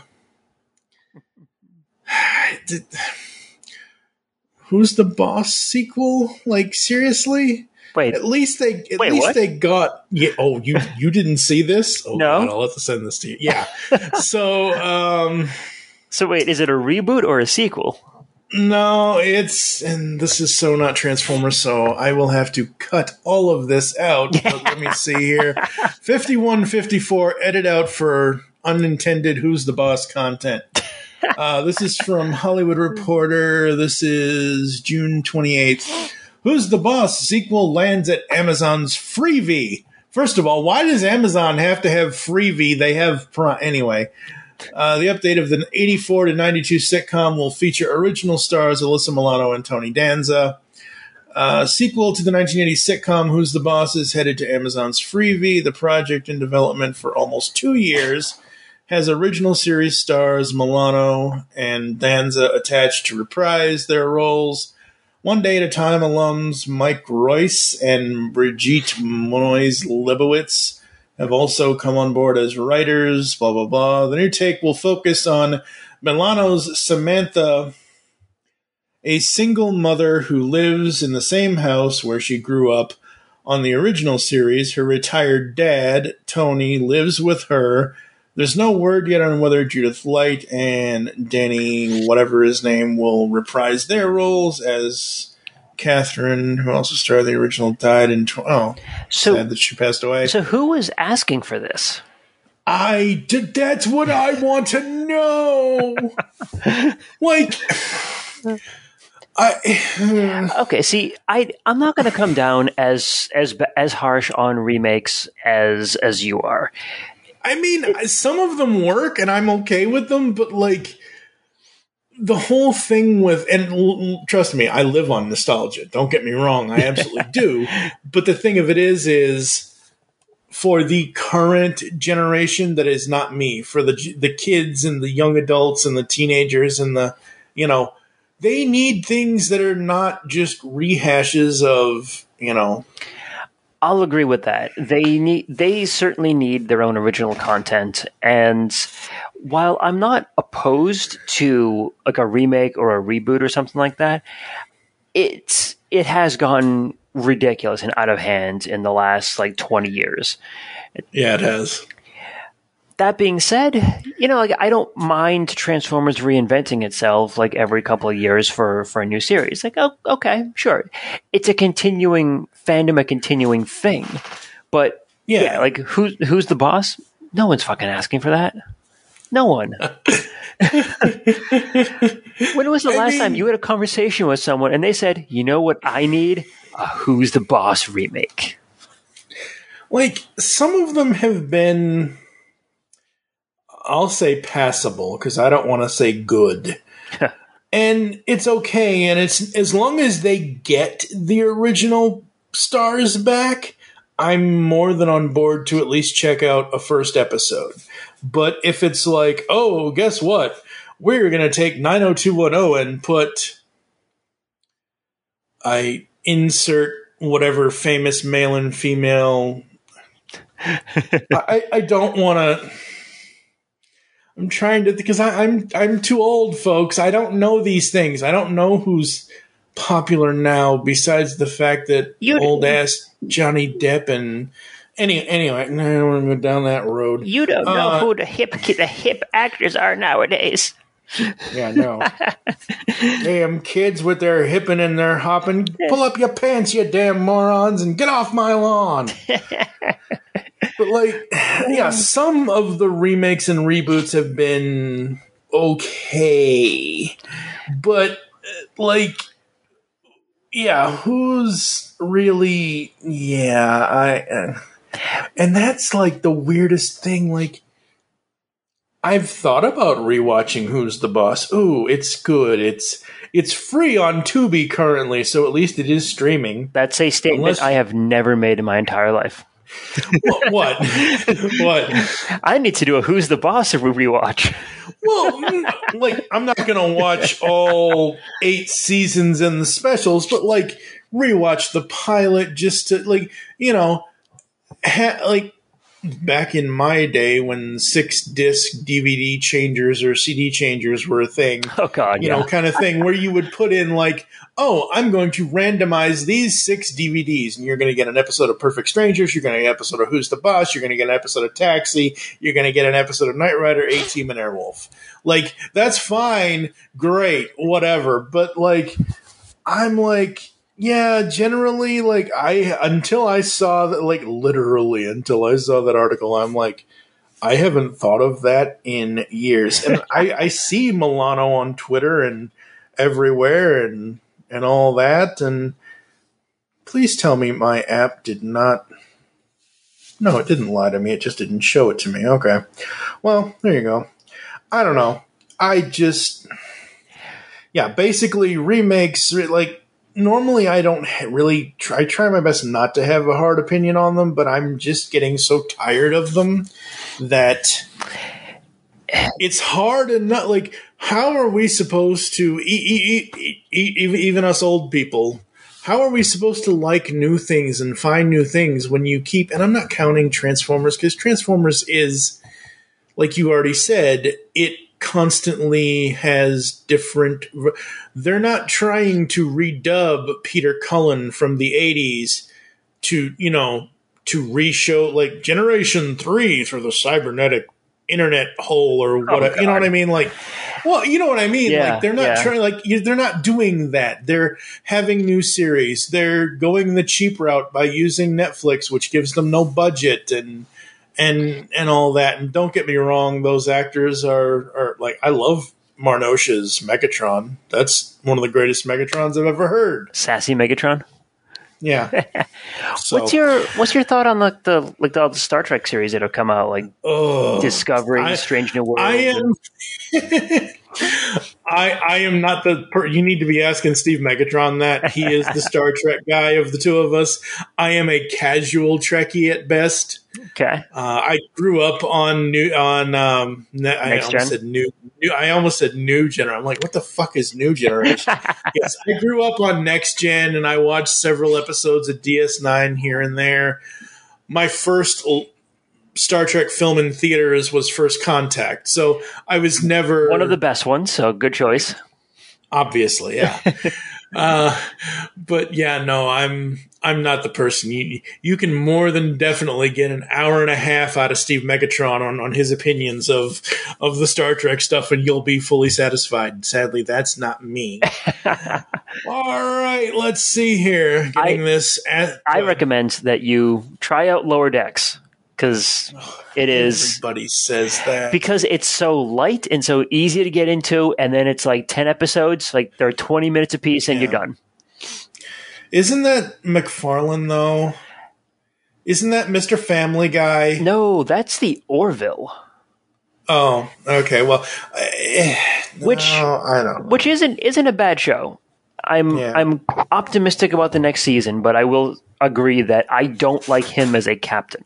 Who's the Boss sequel? Like, seriously? Wait. At least they got... Yeah, oh, you didn't see this? Oh, no. God, I'll have to send this to you. Yeah. So, So wait, is it a reboot or a sequel? No, and this is so not Transformers, so I will have to cut all of this out. But let me see here. 5154, edit out for unintended Who's the Boss content. This is from Hollywood Reporter. This is June 28th. Who's the Boss sequel lands at Amazon's Freevee. First of all, why does Amazon have to have Freevee? They have anyway. The update of the 84 to 92 sitcom will feature original stars Alyssa Milano and Tony Danza. Sequel to the 1980 sitcom Who's the Boss is headed to Amazon's Freevee. The project, in development for almost 2 years, has original series stars Milano and Danza attached to reprise their roles. One Day at a Time alums Mike Royce and Brigitte Moyes-Lebowitz have also come on board as writers, blah, blah, blah. The new take will focus on Milano's Samantha, a single mother who lives in the same house where she grew up. On the original series, her retired dad, Tony, lives with her. There's no word yet on whether Judith Light and Danny, whatever his name, will reprise their roles, as Catherine, who also starred in the original, died in... sad that she passed away. So who was asking for this? That's what I want to know! Okay, see, I'm not going to come down as harsh on remakes as you are. I mean, some of them work, and I'm okay with them, but, like, the whole thing with... And trust me, I live on nostalgia. Don't get me wrong, I absolutely do. But the thing of it is for the current generation that is not me, for the kids and the young adults and the teenagers and the... they need things that are not just rehashes of, I'll agree with that. They certainly need their own original content, and while I'm not opposed to like a remake or a reboot or something like that, it has gone ridiculous and out of hand in the last like 20 years. Yeah, it has. That being said, I don't mind Transformers reinventing itself like every couple of years for a new series. Like, oh, okay, sure. It's a continuing fandom, a continuing thing. But yeah, like who's the boss? No one's fucking asking for that. No one. When was the last time you had a conversation with someone and they said, "You know what I need? A Who's the Boss remake." Like, some of them have been... I'll say passable, because I don't want to say good. And it's okay, and it's as long as they get the original stars back, I'm more than on board to at least check out a first episode. But if it's like, oh, guess what? We're going to take 90210 and put... I insert whatever famous male and female... I don't want to... I'm trying to, because I'm too old, folks. I don't know these things. I don't know who's popular now, besides the fact that old ass Johnny Depp and anyway. I don't want to go down that road. You don't know who the hip actors are nowadays. Yeah, no. Damn kids with their hipping and their hopping. Pull up your pants, you damn morons, and get off my lawn. But, like, yeah, some of the remakes and reboots have been okay. But, like, yeah, who's really, yeah, and that's, like, the weirdest thing, like, I've thought about rewatching Who's the Boss. Ooh, it's good. It's free on Tubi currently, so at least it is streaming. That's a statement I have never made in my entire life. What? I need to do a Who's the Boss rewatch. Well, like, I'm not going to watch all 8 seasons and the specials, but, like, rewatch the pilot just to, like, you know, like, back in my day when 6-disc DVD changers or CD changers were a thing. Oh, God, you know, kind of thing where you would put in, like, oh, I'm going to randomize these 6 DVDs, and you're going to get an episode of Perfect Strangers, you're going to get an episode of Who's the Boss, you're going to get an episode of Taxi, you're going to get an episode of Knight Rider, A-Team, and Airwolf. Like, that's fine, great, whatever. But, like, I'm like, yeah, generally, like, until I saw that, like, literally until I saw that article, I'm like, I haven't thought of that in years. And I see Milano on Twitter and everywhere and all that, and please tell me my app did not... No, it didn't lie to me, it just didn't show it to me. Okay. Well, there you go. I don't know. I just... Yeah, basically remakes, like, normally I don't really I try my best not to have a hard opinion on them, but I'm just getting so tired of them that it's hard and not, like, how are we supposed to even us old people, how are we supposed to like new things and find new things when you keep, and I'm not counting Transformers, because Transformers is, like you already said, it constantly has different... They're not trying to redub Peter Cullen from the 80s to, you know, to re-show, like, Generation 3 through the cybernetic internet hole or whatever. You know what I mean? Like, well, you know what I mean? Yeah, like, they're not trying, like, they're not doing that. They're having new series. They're going the cheap route by using Netflix, which gives them no budget and all that. And don't get me wrong, those actors are like, I love Marnosha's Megatron. That's one of the greatest Megatrons I've ever heard. Sassy Megatron? Yeah. So, what's your thought on the Star Trek series that have come out, like Discovery, Strange New Worlds? I am not the you need to be asking Steve Megatron that. He is the Star Trek guy of the two of us. I am a casual Trekkie at best. Okay. I grew up on I almost said New Generation. I'm like, what the fuck is New Generation? Yes, I grew up on Next Gen, and I watched several episodes of DS9 here and there. My first Star Trek film in theaters was First Contact, so I was never one of the best ones. So good choice. Obviously, yeah. But yeah, no, I'm not the person. You can more than definitely get an hour and a half out of Steve Megatron on his opinions of the Star Trek stuff, and you'll be fully satisfied. Sadly, that's not me. All right, let's see here. I recommend that you try out Lower Decks. Because it is... Everybody says that. Because it's so light and so easy to get into, and then it's like 10 episodes, like they're 20 minutes apiece, and you're done. Isn't that McFarlane, though? Isn't that Mr. Family Guy? No, that's the Orville. Oh, okay. Well, I don't know. Which isn't a bad show. I'm optimistic about the next season, but I will agree that I don't like him as a captain.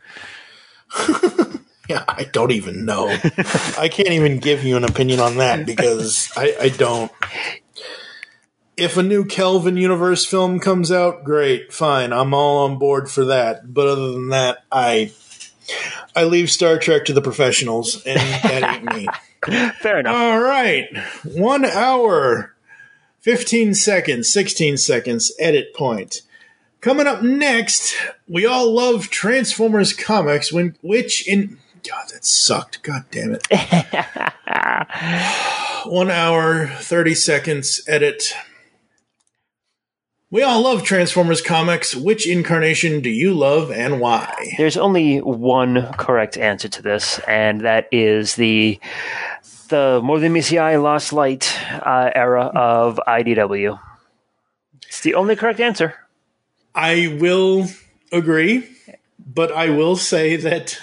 Yeah, I don't even know. I can't even give you an opinion on that because I don't. If a new Kelvin Universe film comes out, great, fine. I'm all on board for that. But other than that, I leave Star Trek to the professionals, and that ain't me. Fair enough. All right. 1 hour, 15 seconds, 16 seconds, edit point. Coming up next, we all love Transformers comics, God, that sucked. God damn it. 1 hour, 30 seconds edit. We all love Transformers comics. Which incarnation do you love and why? There's only one correct answer to this, and that is the More Than Meets the Eye Lost Light era of IDW. It's the only correct answer. I will agree, but I will say that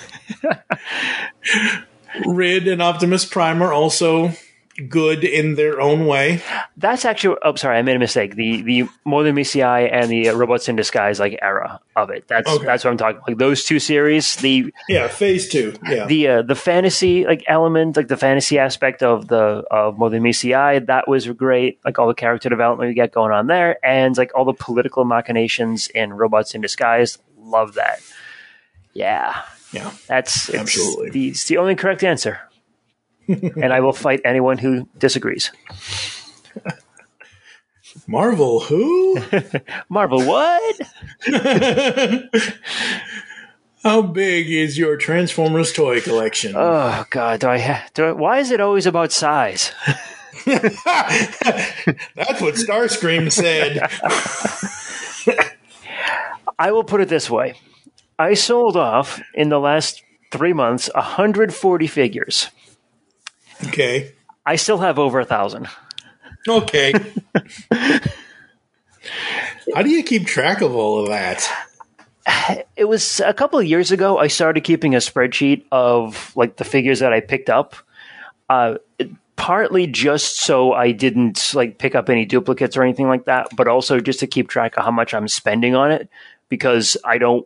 Rid and Optimus Prime are also good in their own way. That's actually, sorry, I made a mistake. The More Than Meets the Eye and the Robots in Disguise era of it. That's what I'm talking. Like those two series. Phase 2. Yeah. The fantasy element, the fantasy aspect of More Than Meets the Eye, that was great. Like all the character development we get going on there, and all the political machinations in Robots in Disguise. Love that. Yeah. Absolutely. It's the only correct answer. And I will fight anyone who disagrees. Marvel who? Marvel what? How big is your Transformers toy collection? Oh God, do I? Why is it always about size? That's what Starscream said. I will put it this way: I sold off in the last 3 months 140 figures. Okay. I still have over 1,000. Okay. How do you keep track of all of that? It was a couple of years ago. I started keeping a spreadsheet of the figures that I picked up. Partly just so I didn't pick up any duplicates or anything like that, but also just to keep track of how much I'm spending on it, because I don't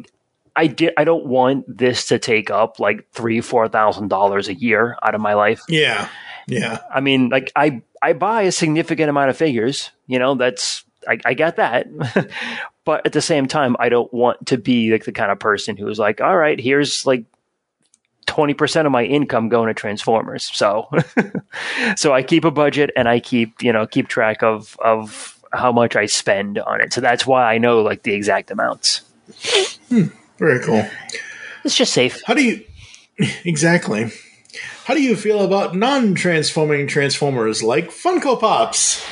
want this to take up $3,000-$4,000 a year out of my life. Yeah. I mean, I buy a significant amount of figures. That's I get that, but at the same time, I don't want to be the kind of person who's all right, here's 20% of my income going to Transformers. So, so I keep a budget and I keep track of how much I spend on it. So that's why I know the exact amounts. Very cool. It's just safe. Exactly. How do you feel about non-transforming Transformers like Funko Pops?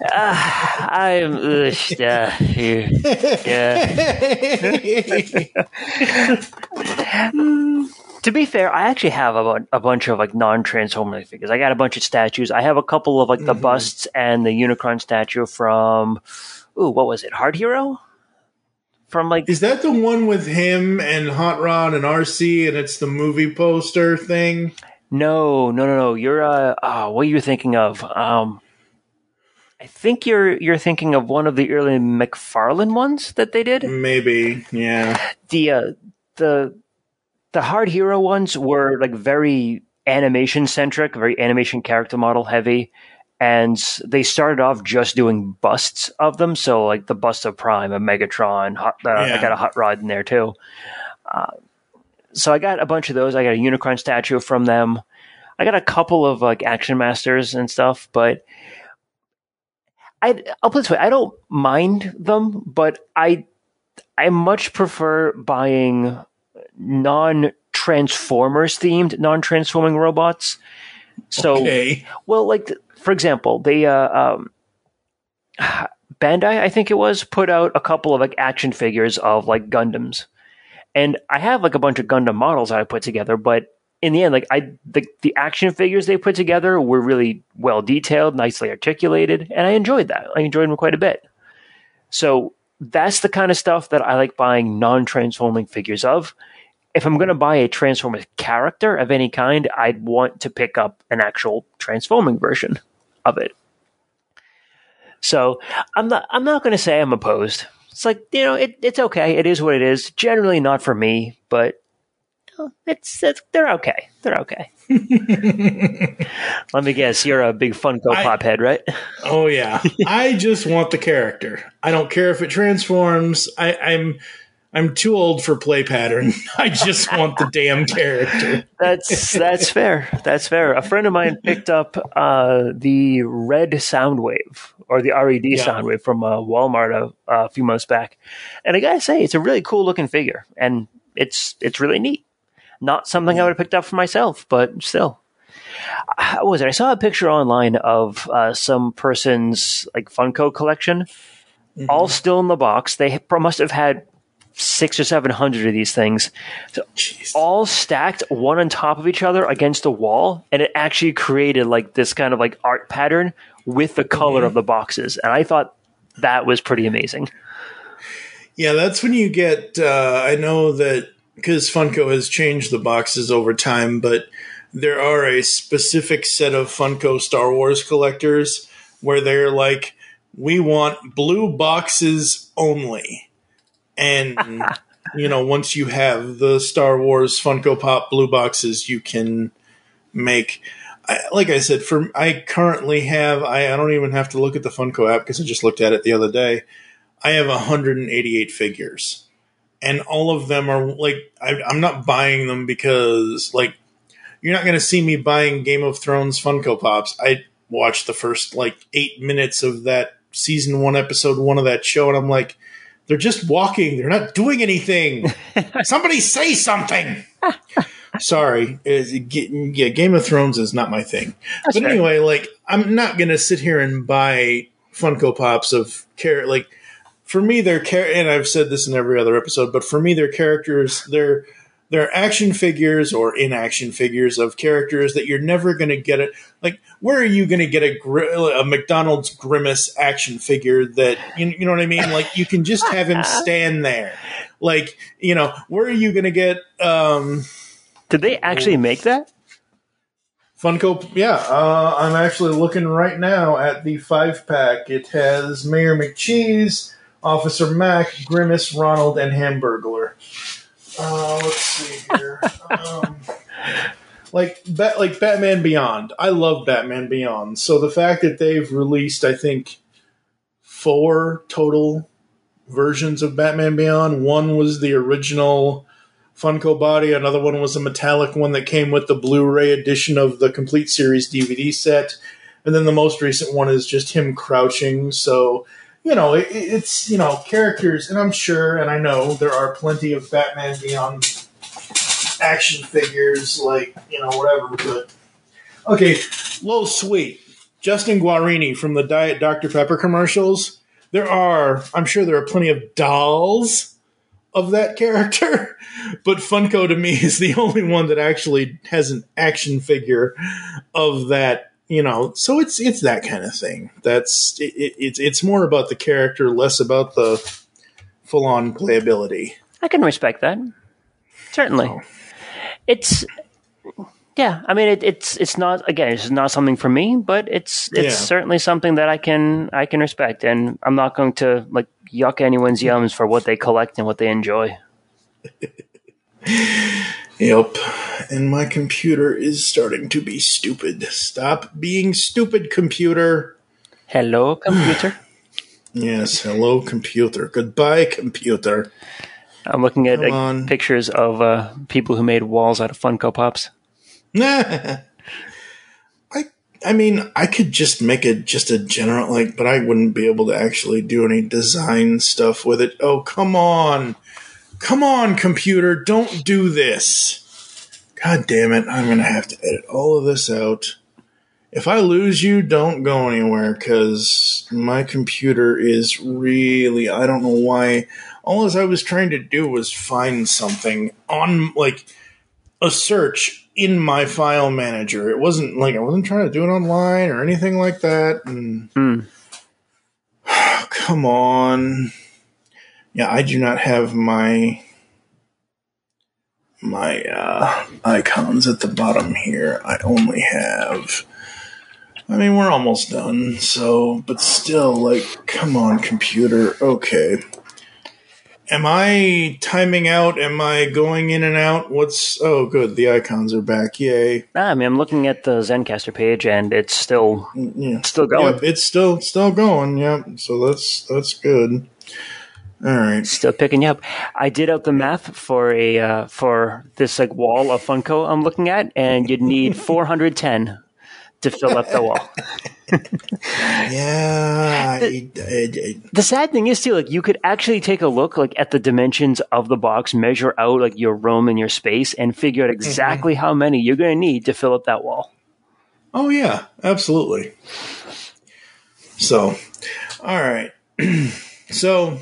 To be fair, I actually have a bunch of non-transforming figures. I got a bunch of statues. I have a couple of the busts and the Unicron statue from, what was it? Hard Hero? Is that the one with him and Hot Rod and RC, and it's the movie poster thing? No. You're what are you thinking of? I think you're thinking of one of the early McFarlane ones that they did. Maybe, yeah. The Hard Hero ones were very animation centric, very animation character model heavy. And they started off just doing busts of them. So the bust of Prime, of Megatron, I got a Hot Rod in there too. So I got a bunch of those. I got a Unicron statue from them. I got a couple of Action Masters and stuff, but I'll put it this way. I don't mind them, but I much prefer buying non-Transformers themed, non-transforming robots. So, for example, they Bandai, I think it was, put out a couple of action figures of Gundams, and I have a bunch of Gundam models that I put together. But in the end, the action figures they put together were really well detailed, nicely articulated, and I enjoyed that. I enjoyed them quite a bit. So that's the kind of stuff that I like buying non-transforming figures of. If I'm going to buy a Transformers character of any kind, I'd want to pick up an actual transforming version of it. So I'm not going to say I'm opposed. It's it's okay. It is what it is. Generally not for me, but they're okay. They're okay. Let me guess, you're a big Funko Pop head, right? Oh yeah. I just want the character. I don't care if it transforms. I'm too old for play pattern. I just want the damn character. That's fair. That's fair. A friend of mine picked up the Red Soundwave, or the RED Soundwave from Walmart a few months back, and I gotta say, it's a really cool looking figure, and it's really neat. Not something I would have picked up for myself, but still. how was it? I saw a picture online of some person's like Funko collection, all still in the box. They must have had 600 or 700 of these things, so all stacked one on top of each other against a wall, and it actually created like this kind of like art pattern with the color of the boxes. And I thought that was pretty amazing. Yeah, that's when you get. I know that because Funko has changed the boxes over time, but there are a specific set of Funko Star Wars collectors where they're like, we want blue boxes only. And, once you have the Star Wars Funko Pop blue boxes, you can make, like I said, I currently have, I don't even have to look at the Funko app because I just looked at it the other day. I have 188 figures. And all of them are like, I'm not buying them because, like, you're not going to see me buying Game of Thrones Funko Pops. I watched the first, 8 minutes of that season 1, episode 1 of that show, and I'm like, they're just walking. They're not doing anything. Somebody say something. Sorry. Game of Thrones is not my thing. That's but anyway, I'm not going to sit here and buy Funko Pops of for me, they're and I've said this in every other episode, but for me, they're characters. They're action figures or in-action figures of characters that you're never going to get it. Like, where are you going to get a McDonald's Grimace action figure that you know what I mean? Like, you can just have him stand there. Like, where are you going to get? Did they actually make that? Funko, yeah. I'm actually looking right now at the 5-pack. It has Mayor McCheese, Officer Mac, Grimace, Ronald, and Hamburglar. Let's see here. Like Batman Beyond. I love Batman Beyond. So the fact that they've released, I think, 4 total versions of Batman Beyond. One was the original Funko body. Another one was a metallic one that came with the Blu-ray edition of the complete series DVD set. And then the most recent one is just him crouching. So, it's characters, and I'm sure, and I know there are plenty of Batman Beyond action figures, whatever, but okay, Lil Sweet, Justin Guarini from the Diet Dr. Pepper commercials. I'm sure there are plenty of dolls of that character, but Funko to me is the only one that actually has an action figure of that. So it's that kind of thing. It's more about the character, less about the full-on playability. I can respect that. Certainly. Oh. It's not, again, it's not something for me, but it's certainly something that I can respect, and I'm not going to yuck anyone's yums for what they collect and what they enjoy. Yep. And my computer is starting to be stupid. Stop being stupid, computer. Hello, computer. Yes, hello, computer. Goodbye, computer. I'm looking at pictures of people who made walls out of Funko Pops. I mean, I could just make it just a general, but I wouldn't be able to actually do any design stuff with it. Oh, come on. Come on, computer, don't do this. God damn it, I'm going to have to edit all of this out. If I lose you, don't go anywhere, because my computer is really, I don't know why. All I was trying to do was find something on, a search in my file manager. It wasn't, I wasn't trying to do it online or anything like that. And come on. Yeah, I do not have my icons at the bottom here. I only have... we're almost done, so... But still, come on, computer. Okay. Am I timing out? Am I going in and out? Oh, good. The icons are back. Yay. I'm looking at the Zencastr page, and it's still going. Yep, it's still going, yep. So that's good. All right. Still picking you up. I did out the math for this wall of Funko I'm looking at, and you'd need 410 to fill up the wall. Yeah. The sad thing is too, you could actually take a look at the dimensions of the box, measure out your room and your space, and figure out exactly how many you're going to need to fill up that wall. Oh, yeah, absolutely. So, all right. So,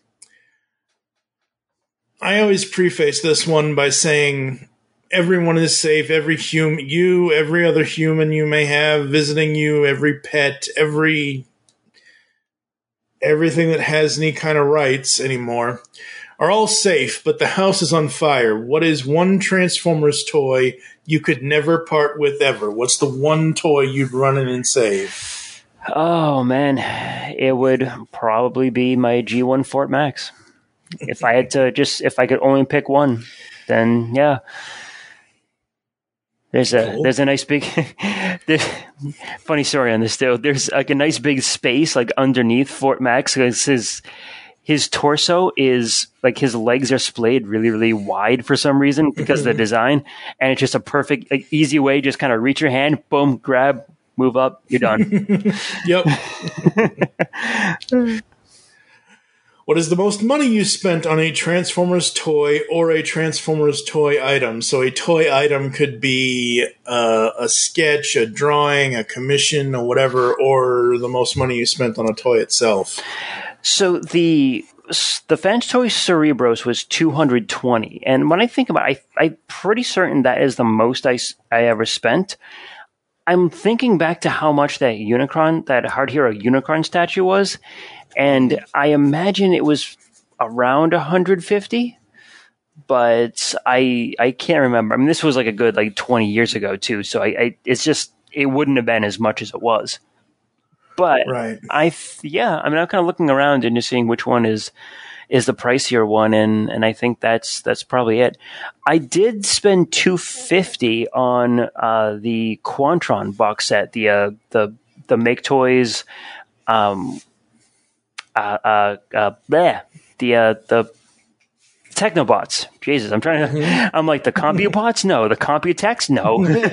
I always preface this one by saying everyone is safe. Every every other human you may have visiting you, every pet, everything that has any kind of rights anymore are all safe, but the house is on fire. What is one Transformers toy you could never part with ever? What's the one toy you'd run in and save? Oh, man. It would probably be my G1 Fort Max. If I could only pick one, then yeah. There's a nice big funny story on this though. There's like a nice big space like underneath Fort Max. His torso is like his legs are splayed really, really wide for some reason because of the design, and it's just a perfect, like, easy way. Just kind of reach your hand, boom, grab, move up, you're done. Yep. What is the most money you spent on a Transformers toy or a Transformers toy item? So a toy item could be a sketch, a drawing, a commission, or whatever, or the most money you spent on a toy itself. So the Fans Toy Cerebros was $220, and when I think about it, I'm pretty certain that is the most I ever spent. I'm thinking back to how much that Hard Hero Unicron statue was, and I imagine it was around 150, but I can't remember. I mean, this was like a good 20 years ago too, so it wouldn't have been as much as it was. But right. I'm kind of looking around and just seeing which one is the pricier one, and I think that's probably it. I did spend $250 on the Quantron box set, the Make Toys, the Technobots. Jesus, I'm trying to. I'm like the Compubots. No, the Computex. No,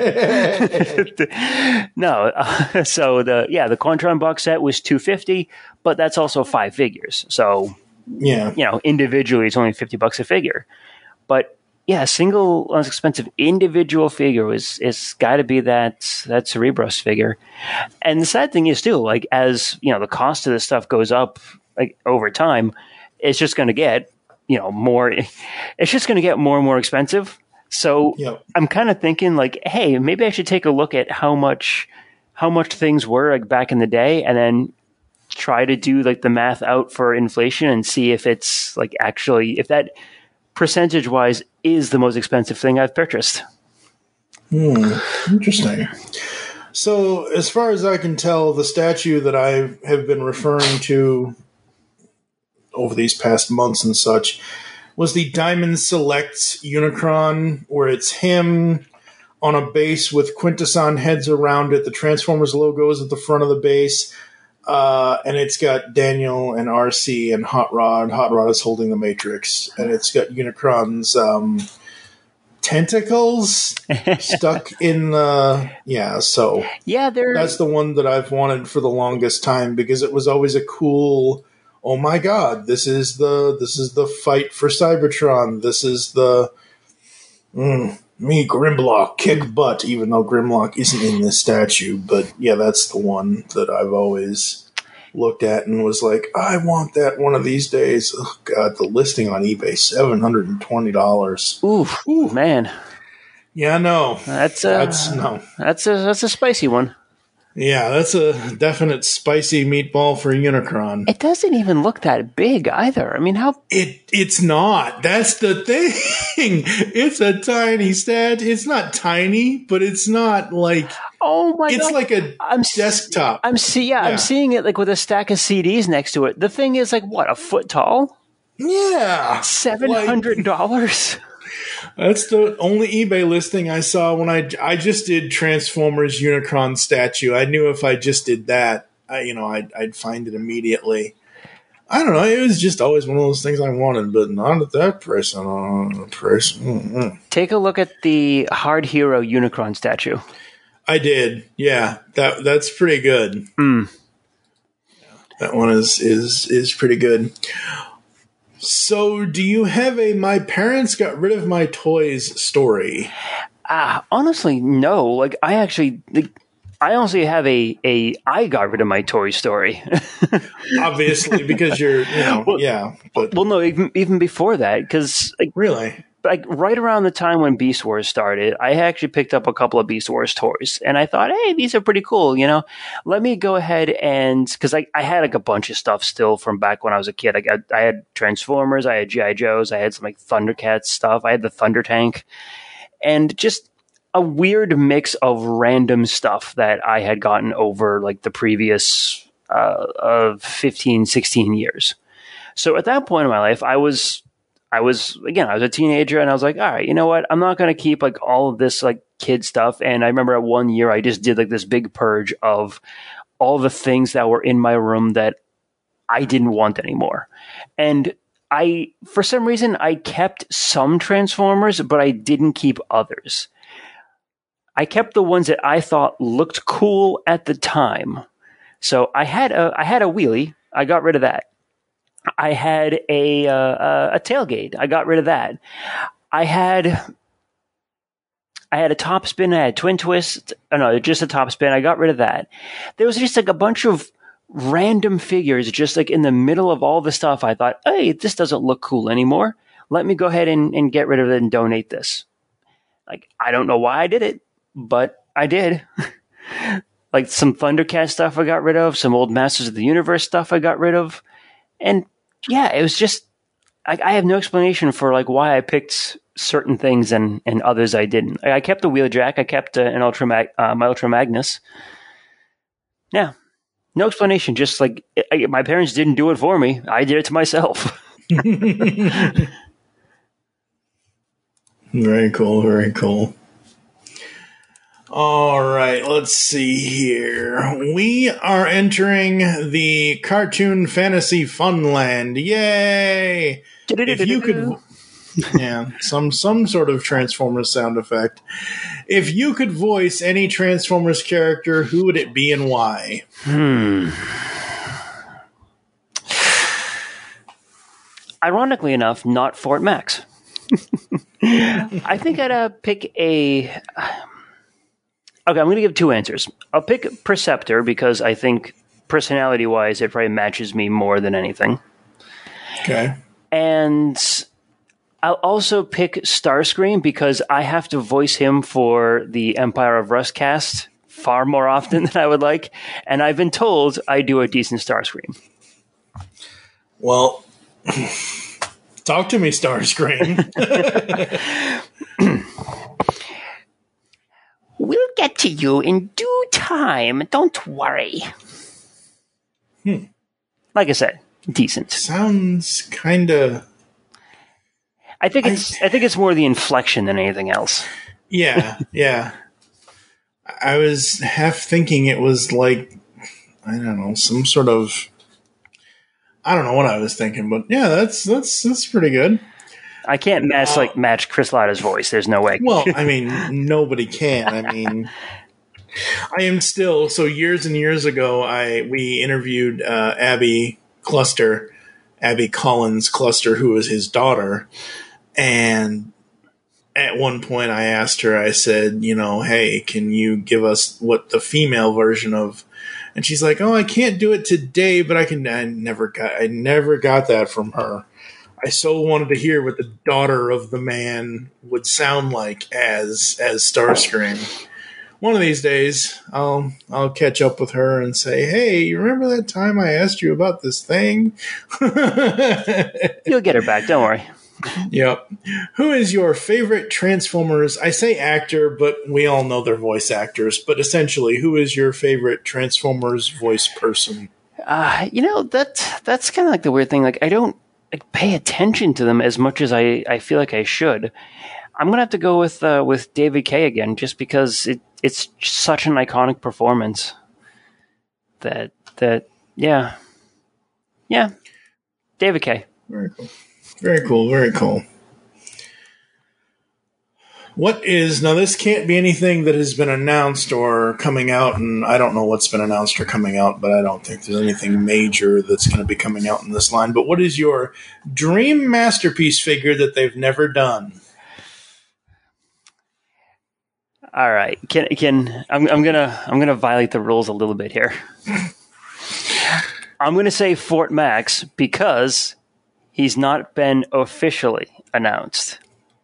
no. So the Quantron box set was $250, but that's also 5 figures. So yeah, individually it's only $50 a figure. But yeah, single less expensive individual figure is got to be that Cerebros figure. And the sad thing is too, like, as the cost of this stuff goes up over time, it's just going to get more. It's just going to get more and more expensive. So yep. I'm kind of thinking hey, maybe I should take a look at how much things were back in the day, and then try to do the math out for inflation and see if it's actually, if that percentage wise is the most expensive thing I've purchased. Interesting. So as far as I can tell, the statue that I have been referring to over these past months and such was the Diamond Selects Unicron, where it's him on a base with Quintesson heads around it. The Transformers logo is at the front of the base. And it's got Daniel and RC and Hot Rod. Hot Rod is holding the Matrix. And it's got Unicron's tentacles stuck in the... Yeah, so... Yeah, that's the one that I've wanted for the longest time, because it was always a cool... Oh my god, this is the fight for Cybertron. This is the... me, Grimlock, kick butt, even though Grimlock isn't in this statue. But yeah, that's the one that I've always looked at and was like, I want that one of these days. Oh god, the listing on eBay, $720. Ooh, man. Yeah, no. That's a spicy one. Yeah, that's a definite spicy meatball for Unicron. It doesn't even look that big either. I mean, how... It's not. That's the thing. It's a tiny stat. It's not tiny, but it's not like... Oh my god. It's like a desktop. I'm seeing it with a stack of CDs next to it. The thing is what, a foot tall? Yeah. $700? That's the only eBay listing I saw when I just did Transformers Unicron statue. I knew if I just did that, I'd find it immediately. I don't know. It was just always one of those things I wanted, but not at that price. Take a look at the Hard Hero Unicron statue. I did. Yeah, that's pretty good. That one is pretty good. So, do you have a "my parents got rid of my toys" story? Honestly, no. I actually, I honestly have I got rid of my Toy Story. Obviously, because you're, But well, no, even before that, because really, right around the time when Beast Wars started, I actually picked up a couple of Beast Wars toys, and I thought, hey, these are pretty cool. Let me go ahead and because I had a bunch of stuff still from back when I was a kid. I had Transformers, I had GI Joes, I had some Thundercats stuff, I had the Thunder Tank, and just a weird mix of random stuff that I had gotten over the previous 15, 16 years. So at that point in my life, I was a teenager, and I was like, all right, you know what? I'm not going to keep all of this kid stuff. And I remember at one year I just did this big purge of all the things that were in my room that I didn't want anymore. And for some reason, I kept some Transformers, but I didn't keep others. I kept the ones that I thought looked cool at the time. So I had a wheelie. I got rid of that. I had a tailgate. I got rid of that. I had a top spin. I had twin twist. No, just a top spin. I got rid of that. There was just a bunch of random figures just in the middle of all the stuff. I thought, hey, this doesn't look cool anymore. Let me go ahead and get rid of it and donate this. I don't know why I did it, but I did. Some Thundercat stuff I got rid of. Some old Masters of the Universe stuff I got rid of. And yeah, it was just, I have no explanation for why I picked certain things and others I didn't. I kept the Wheeljack. I kept my Ultra Magnus. Yeah. No explanation. Just my parents didn't do it for me. I did it to myself. Very cool. Very cool. All right, let's see here. We are entering the Cartoon Fantasy Funland. Yay! If you could, some sort of Transformers sound effect. If you could voice any Transformers character, who would it be and why? Ironically enough, not Fort Max. I think I'd pick a. Okay, I'm going to give two answers. I'll pick Perceptor because I think personality-wise it probably matches me more than anything. Okay. And I'll also pick Starscream because I have to voice him for the Empire of Rust cast far more often than I would like. And I've been told I do a decent Starscream. Well, talk to me, Starscream. We'll get to you in due time. Don't worry. Like I said, decent. Sounds kind of. I think it's more the inflection than anything else. Yeah, yeah. I was half thinking it was I don't know, some sort of. I don't know what I was thinking, but yeah, that's pretty good. I can't match Chris Latta's voice. There's no way. Well, I mean, nobody can. I mean, I am still so years and years ago. We interviewed Abby Collins Cluster, who was his daughter, and at one point I asked her. I said, hey, can you give us what the female version of? And she's like, oh, I can't do it today, but I can. I never got that from her. I so wanted to hear what the daughter of the man would sound like as Starscream. One of these days, I'll catch up with her and say, "Hey, you remember that time I asked you about this thing?" You'll get her back. Don't worry. Yep. Who is your favorite Transformers? I say actor, but we all know they're voice actors. But essentially, who is your favorite Transformers voice person? That's kind of the weird thing. I don't pay attention to them as much as I feel like I should. I'm gonna have to go with David Kaye again, just because it's such an iconic performance. That yeah, David Kaye. Very cool. Very cool. Very cool. Now this can't be anything that has been announced or coming out, and I don't know what's been announced or coming out, but I don't think there's anything major that's going to be coming out in this line. But what is your dream masterpiece figure that they've never done? All right. I'm gonna violate the rules a little bit here. I'm gonna say Fort Max because he's not been officially announced.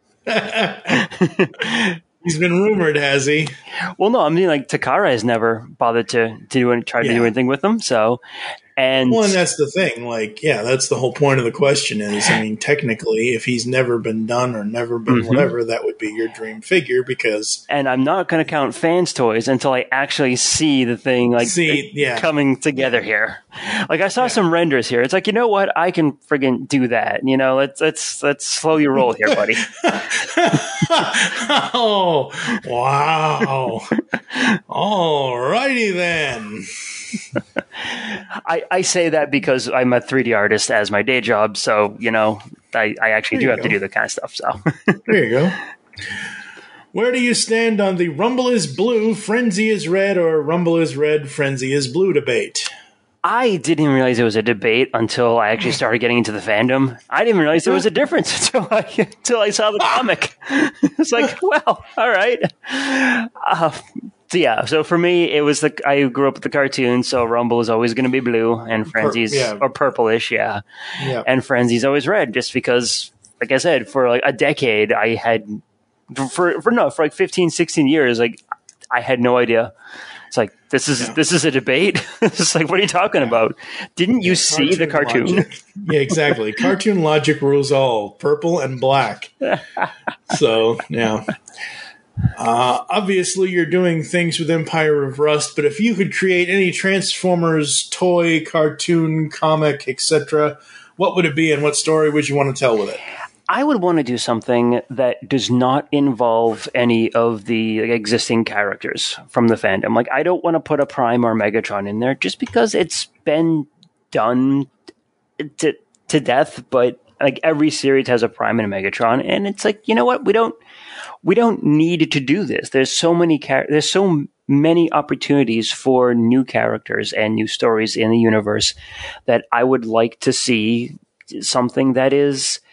He's been rumored, has he? Well, no, I mean, like, Takara has never bothered to do anything with them. So, and that's the thing. Like, yeah, that's the whole point of the question is, I mean, technically, if he's never been done or never been whatever, that would be your dream figure because... And I'm not going to count fans' toys until I actually see the thing, coming together here. Like, I saw some renders here. It's like, you know what? I can friggin' do that. You know, let's slow your roll here, buddy. Oh, wow. Alrighty then. I say that because I'm a 3D artist as my day job, so, you know, I actually do have to do that kind of stuff. So there you go. Where do you stand on the Rumble is blue, Frenzy is red, or Rumble is red, Frenzy is blue debate? I didn't even realize it was a debate until I actually started getting into the fandom. I didn't even realize there was a difference until I saw the comic. It's like, well, all right. So for me, it was I grew up with the cartoon, so Rumble is always going to be blue, and Frenzy's or purplish, and Frenzy's always red, just because, like I said, for like a decade, I had for like 15, 16 years, like I had no idea. It's like this is a debate. It's like, what are you talking about? Didn't you see the cartoon? Yeah, exactly. Cartoon logic rules all. Purple and black. So yeah. Obviously, you're doing things with Empire of Rust, but if you could create any Transformers toy, cartoon, comic, etc., what would it be, and what story would you want to tell with it? I would want to do something that does not involve any of the existing characters from the fandom. Like, I don't want to put a Prime or Megatron in there just because it's been done to death. But like every series has a Prime and a Megatron, and it's like, you know what? We don't need to do this. There's so many opportunities for new characters and new stories in the universe that I would like to see something that is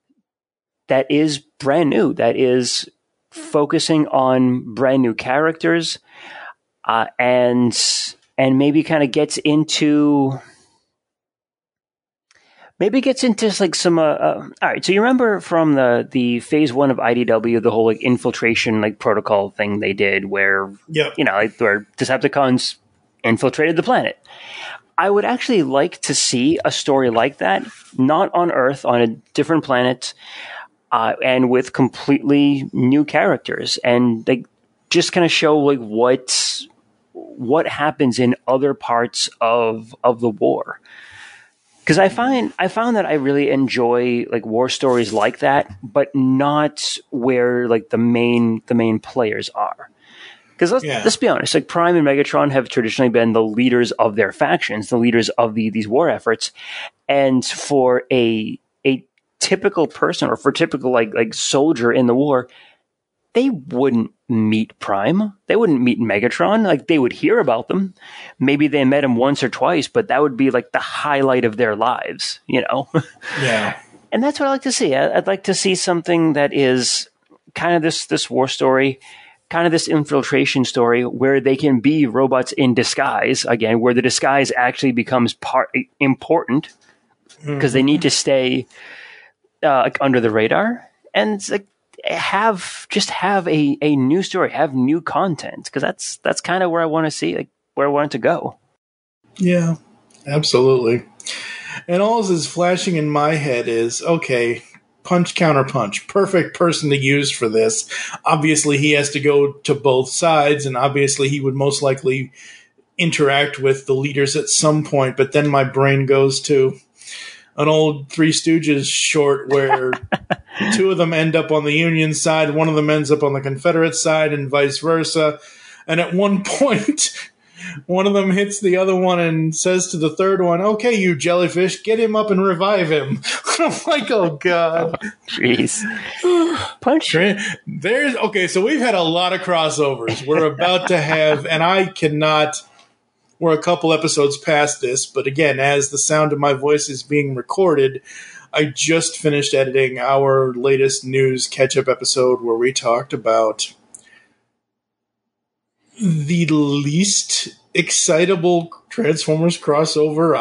brand new, that is focusing on brand new characters, and maybe kind of gets into like some. All right, so you remember from the phase 1 of IDW, the whole like infiltration like protocol thing they did, where where Decepticons infiltrated the planet. I would actually like to see a story like that, not on Earth, on a different planet. And with completely new characters, and like just kind of show like what happens in other parts of the war. Because I found that I really enjoy like war stories like that, but not where like the main players are. Because let's be honest, like Prime and Megatron have traditionally been the leaders of their factions, the leaders of these war efforts, and for a typical person, or for typical like soldier in the war, they wouldn't meet Prime. They wouldn't meet Megatron. Like, they would hear about them. Maybe they met him once or twice, but that would be like the highlight of their lives, you know? Yeah. And that's what I like to see. I'd like to see something that is kind of this war story, kind of this infiltration story where they can be robots in disguise, again, where the disguise actually becomes important because they need to stay like under the radar, and like have a new story, have new content, because that's kind of where I want to see, like where I want it to go. Yeah, absolutely. And all is flashing in my head is, okay, punch, counter punch, perfect person to use for this. Obviously, he has to go to both sides, and obviously he would most likely interact with the leaders at some point. But then my brain goes to an old Three Stooges short where two of them end up on the Union side, one of them ends up on the Confederate side, and vice versa. And at one point, one of them hits the other one and says to the third one, "Okay, you jellyfish, get him up and revive him." I'm like, oh God. Jeez. Punch. Okay, so we've had a lot of crossovers. We're about to have, and I cannot... We're a couple episodes past this, but again, as the sound of my voice is being recorded, I just finished editing our latest news catch-up episode where we talked about the least excitable Transformers crossover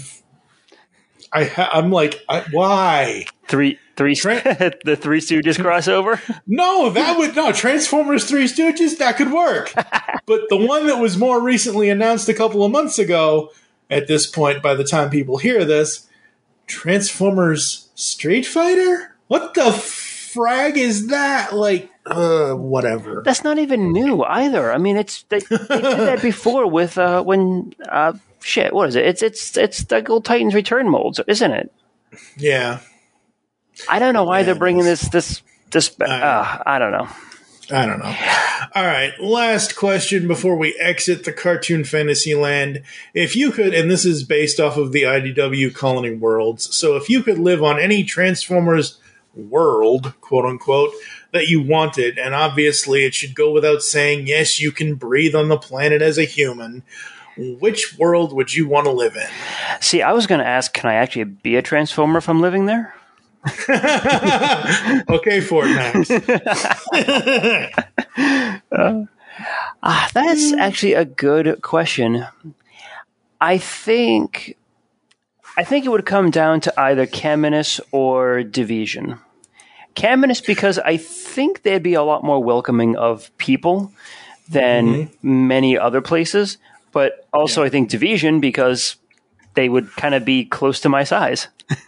I'm like, why? The Three Stooges crossover? No, Transformers Three Stooges, that could work. But the one that was more recently announced a couple of months ago, at this point, by the time people hear this, Transformers Street Fighter? What the frag is that? Like, whatever. That's not even new either. I mean, they did that before with what is it? It's the old Titans Return molds, isn't it? Yeah. I don't know why they're bringing this. I don't know. I don't know. All right, last question before we exit the Cartoon Fantasy Land. If you could, and this is based off of the IDW Colony Worlds, so if you could live on any Transformers world, quote unquote, that you wanted, and obviously it should go without saying, yes, you can breathe on the planet as a human, which world would you want to live in? See, I was going to ask, can I actually be a Transformer if I'm living there? Okay, Fortnite. That's actually a good question. I think it would come down to either Caminus or Division. Caminus, because I think they'd be a lot more welcoming of people than many other places, but also I think Division because they would kind of be close to my size.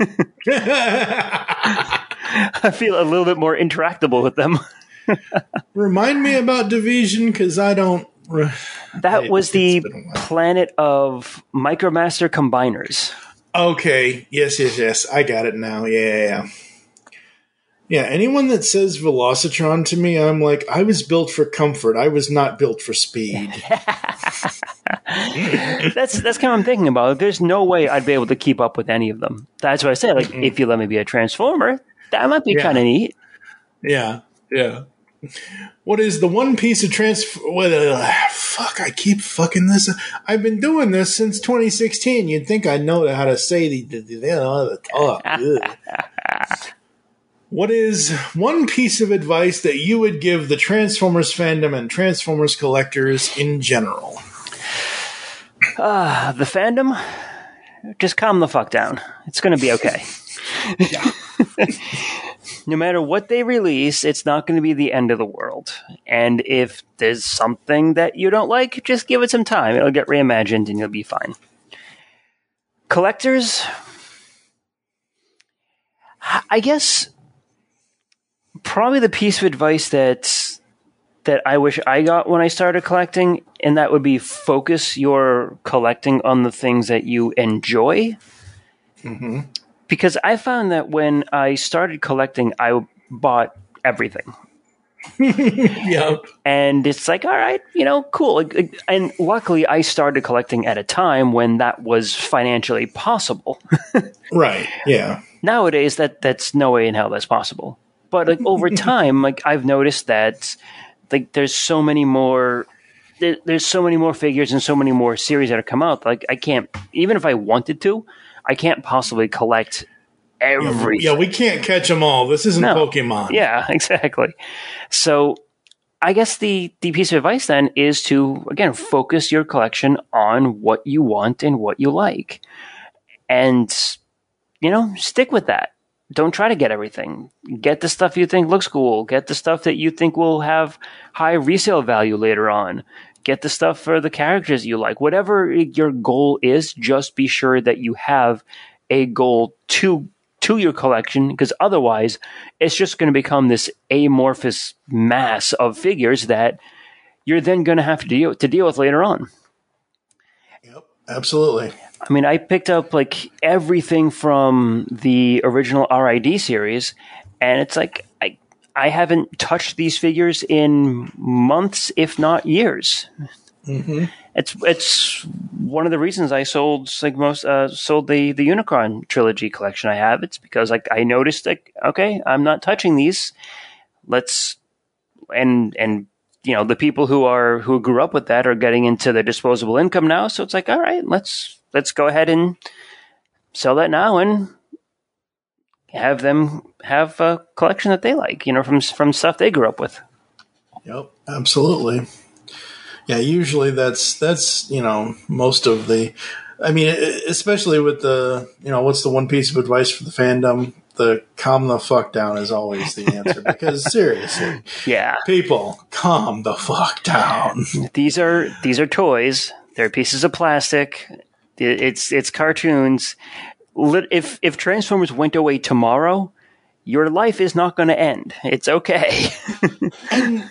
I feel a little bit more interactable with them. Remind me about Division, because I don't... That was the planet of Micromaster Combiners. Okay, yes. I got it now. Yeah. Yeah, anyone that says Velocitron to me, I'm like, I was built for comfort. I was not built for speed. That's kind of what I'm thinking about. There's no way I'd be able to keep up with any of them. That's what I say. Like, if you let me be a Transformer, that might be kind of neat. Yeah. What is the one piece of fuck, I keep fucking this up. I've been doing this since 2016. You'd think I know how to say the talk. What is one piece of advice that you would give the Transformers fandom and Transformers collectors in general? The fandom? Just calm the fuck down. It's going to be okay. Yeah. No matter what they release, it's not going to be the end of the world. And if there's something that you don't like, just give it some time. It'll get reimagined and you'll be fine. Collectors, I guess probably the piece of advice that I wish I got when I started collecting, and that would be focus your collecting on the things that you enjoy. Mm-hmm. Because I found that when I started collecting, I bought everything. Yep. And it's like, all right, cool. And luckily, I started collecting at a time when that was financially possible. Right, yeah. Nowadays, that's no way in hell that's possible. But over time, I've noticed that there's so many more... There's so many more figures and so many more series that have come out. I can't... Even if I wanted to, I can't possibly collect everything. Yeah, we can't catch them all. This isn't Pokemon. Yeah, exactly. So I guess the piece of advice then is to, again, focus your collection on what you want and what you like. And, stick with that. Don't try to get everything. Get the stuff you think looks cool. Get the stuff that you think will have high resale value later on. Get the stuff for the characters you like. Whatever your goal is, just be sure that you have a goal to your collection, because otherwise it's just going to become this amorphous mass of figures that you're then going to have to deal with later on. Yep, absolutely. I mean, I picked up everything from the original RID series, and it's like I haven't touched these figures in months, if not years. Mm-hmm. It's one of the reasons I sold sold the Unicron trilogy collection I have. It's because I noticed okay, I'm not touching these. And the people who grew up with that are getting into their disposable income now. So it's like, all right, let's go ahead and sell that now and have them have a collection that they like, from stuff they grew up with. Yep, absolutely. Yeah, usually that's most of the. I mean, especially with the what's the one piece of advice for the fandom? The calm the fuck down is always the answer, because seriously, yeah, people, calm the fuck down. These are toys. They're pieces of plastic. It's cartoons. If Transformers went away tomorrow, your life is not going to end. It's okay. And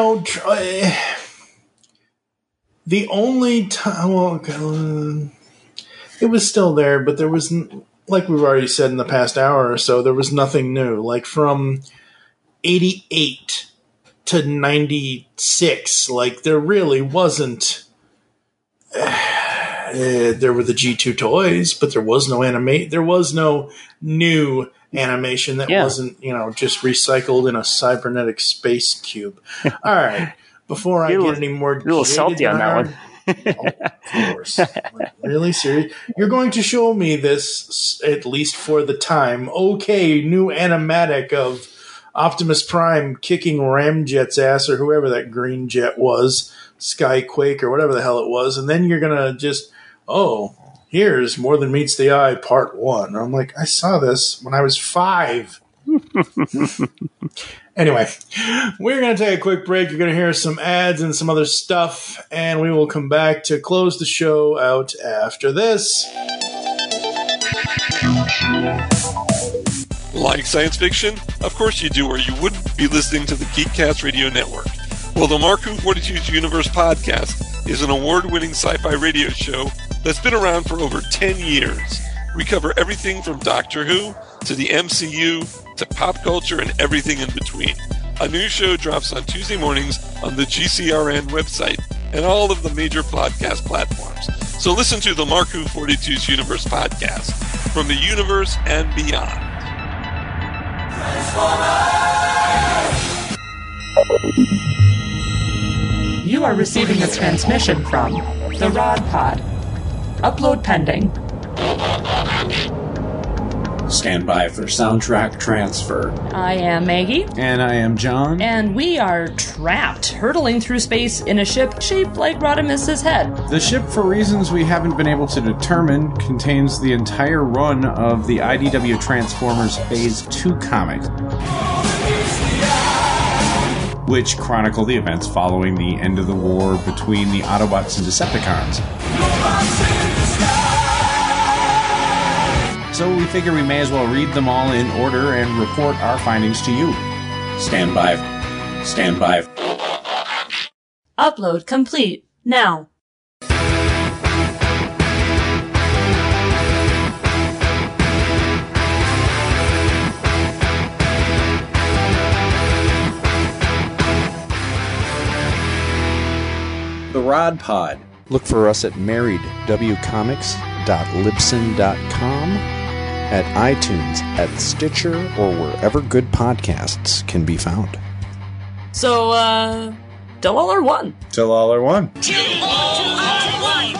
the only time, it was still there, but there was, like we've already said in the past hour or so, there was nothing new. Like from 88 to 96, like there really wasn't. There were the G2 toys, but there was no There was no new animation that wasn't, just recycled in a cybernetic space cube. All right. Before I get any more, a little salty on that one. Of course. Really? Serious? You're going to show me this, at least for the time. Okay, new animatic of Optimus Prime kicking Ramjet's ass, or whoever that green jet was, Skyquake or whatever the hell it was, and then you're going to just, here's More Than Meets the Eye Part 1. I'm like, I saw this when I was 5. Anyway, we're going to take a quick break. You're going to hear some ads and some other stuff, and we will come back to close the show out after this. Like science fiction? Of course you do, or you wouldn't be listening to the Geekcast Radio Network. Well, the Marku 42's Universe podcast is an award-winning sci-fi radio show that's been around for over 10 years. We cover everything from Doctor Who to the MCU to pop culture and everything in between. A new show drops on Tuesday mornings on the GCRN website and all of the major podcast platforms. So listen to the Marku 42's Universe podcast from the universe and beyond. You are receiving a transmission from the Rod Pod. Upload pending. Stand by for soundtrack transfer. I am Maggie. And I am John. And we are trapped, hurtling through space in a ship shaped like Rodimus's head. The ship, for reasons we haven't been able to determine, contains the entire run of the IDW Transformers Phase 2 comic, which chronicle the events following the end of the war between the Autobots and Decepticons. So we figure we may as well read them all in order and report our findings to you. Stand by. Stand by. Upload complete. Now. The Rod Pod. Look for us at marriedwcomics.libsyn.com, at iTunes, at Stitcher, or wherever good podcasts can be found. So, till all are one. Till all are one. Till all are one.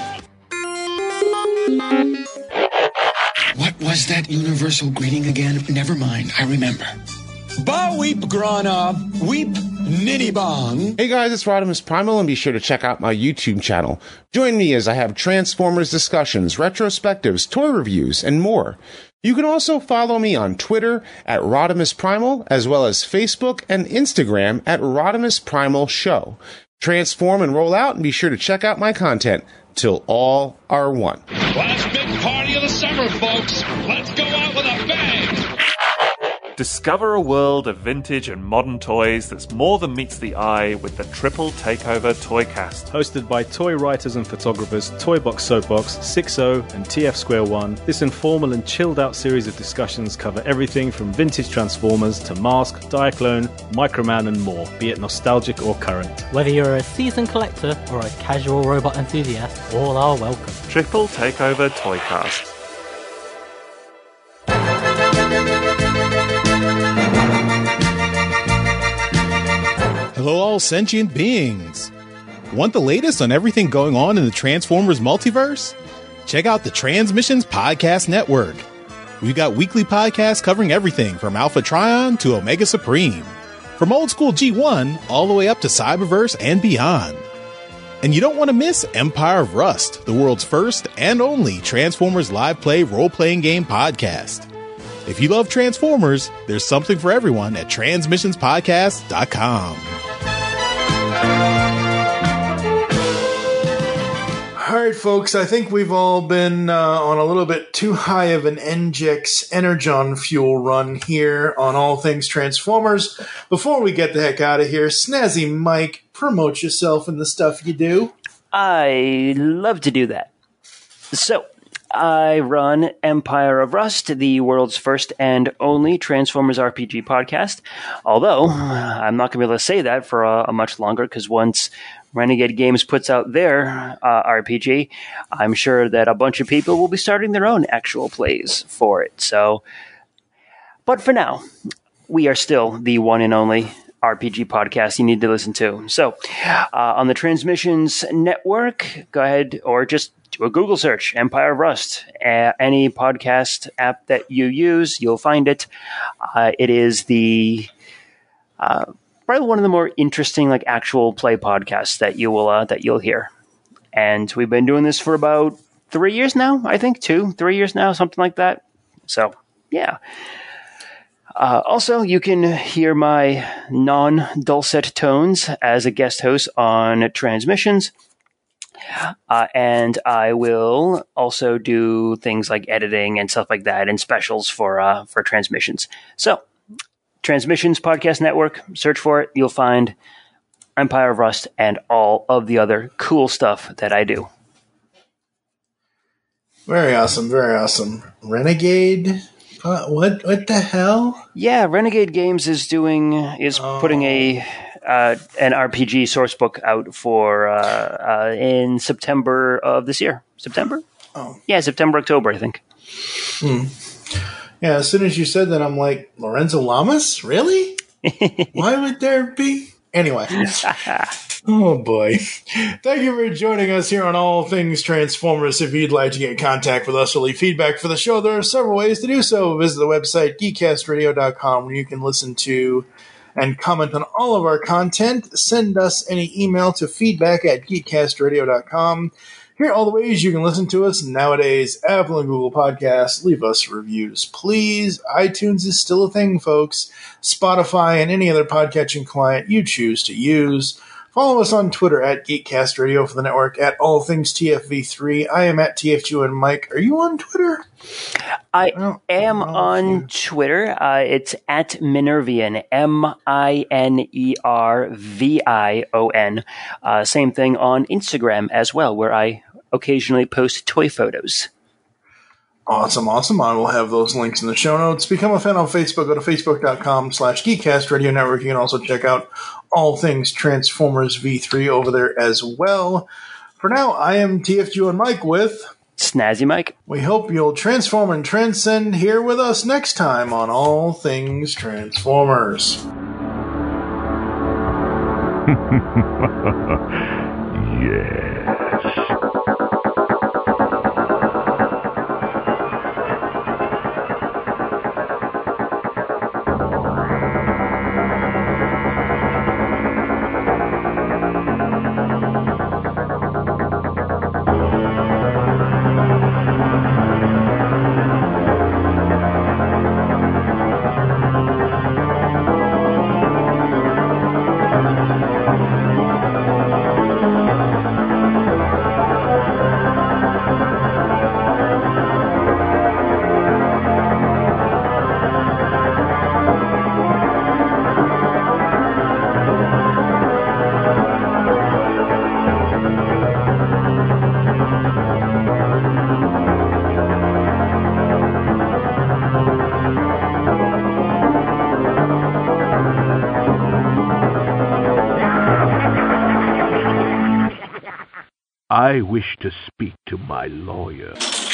What was that universal greeting again? Never mind, I remember. Ba weep grana, weep nitty bong. Hey guys, it's Rodimus Primal, and be sure to check out my YouTube channel. Join me as I have Transformers discussions, retrospectives, toy reviews, and more. You can also follow me on Twitter at Rodimus Primal, as well as Facebook and Instagram at Rodimus Primal Show. Transform and roll out, and be sure to check out my content till all are one. Last big party of the summer, folks. Let's go out with a bang. Discover a world of vintage and modern toys that's more than meets the eye with the Triple Takeover Toycast. Hosted by toy writers and photographers Toybox Soapbox, 6O, and TF Square 1, this informal and chilled-out series of discussions cover everything from vintage Transformers to Mask, Diaclone, Microman, and more, be it nostalgic or current. Whether you're a seasoned collector or a casual robot enthusiast, all are welcome. Triple Takeover Toycast. Hello, all sentient beings. Want the latest on everything going on in the Transformers multiverse? Check out the Transmissions Podcast Network. We've got weekly podcasts covering everything from Alpha Trion to Omega Supreme, from old school G1 all the way up to Cyberverse and beyond. And you don't want to miss Empire of Rust, the world's first and only Transformers live play role-playing game podcast. If you love Transformers, there's something for everyone at transmissionspodcast.com. All right, folks, I think we've all been on a little bit too high of an NGEX Energon fuel run here on All Things Transformers. Before we get the heck out of here, Snazzy Mike, promote yourself and the stuff you do. I love to do that. So, I run Empire of Rust, the world's first and only Transformers RPG podcast. Although, I'm not going to be able to say that for a much longer, because once Renegade Games puts out their RPG, I'm sure that a bunch of people will be starting their own actual plays for it. So, but for now, we are still the one and only RPG podcast you need to listen to. So, on the Transmissions Network, go ahead or just do a Google search, Empire of Rust. Any podcast app that you use, you'll find it. It is the probably one of the more interesting, like, actual play podcasts that you'll hear. And we've been doing this for about 3 years now, I think, 3 years now, something like that. So, yeah. Also, you can hear my non-dulcet tones as a guest host on Transmissions. And I will also do things like editing and stuff like that and specials for Transmissions. So, Transmissions Podcast Network, search for it. You'll find Empire of Rust and all of the other cool stuff that I do. Very awesome, very awesome. Renegade? What the hell? Yeah, Renegade Games is putting an RPG source book out for in September of this year. September? Oh. Yeah, September, October, I think. Yeah, as soon as you said that, I'm like, Lorenzo Lamas? Really? Why would there be? Anyway. Oh, boy. Thank you for joining us here on All Things Transformers. If you'd like to get in contact with us or leave feedback for the show, there are several ways to do so. Visit the website, geekcastradio.com, where you can listen to and comment on all of our content. Send us any email to feedback@geekcastradio.com. Here are all the ways you can listen to us nowadays. Apple and Google Podcasts. Leave us reviews, please. iTunes is still a thing, folks. Spotify and any other podcatching client you choose to use. Follow us on Twitter at Geekcast Radio for the network, at All Things TFV3. I am at TFG and Mike. Are you on Twitter? I am on Twitter. It's at Minervion, Minervion. Same thing on Instagram as well, where I occasionally post toy photos. Awesome. I will have those links in the show notes. Become a fan on Facebook. Go to facebook.com/Geekcast Radio Network. You can also check out All Things Transformers V3 over there as well. For now, I am TFG and Mike with Snazzy Mike. We hope you'll transform and transcend here with us next time on All Things Transformers. Yes. I wish to speak to my lawyer.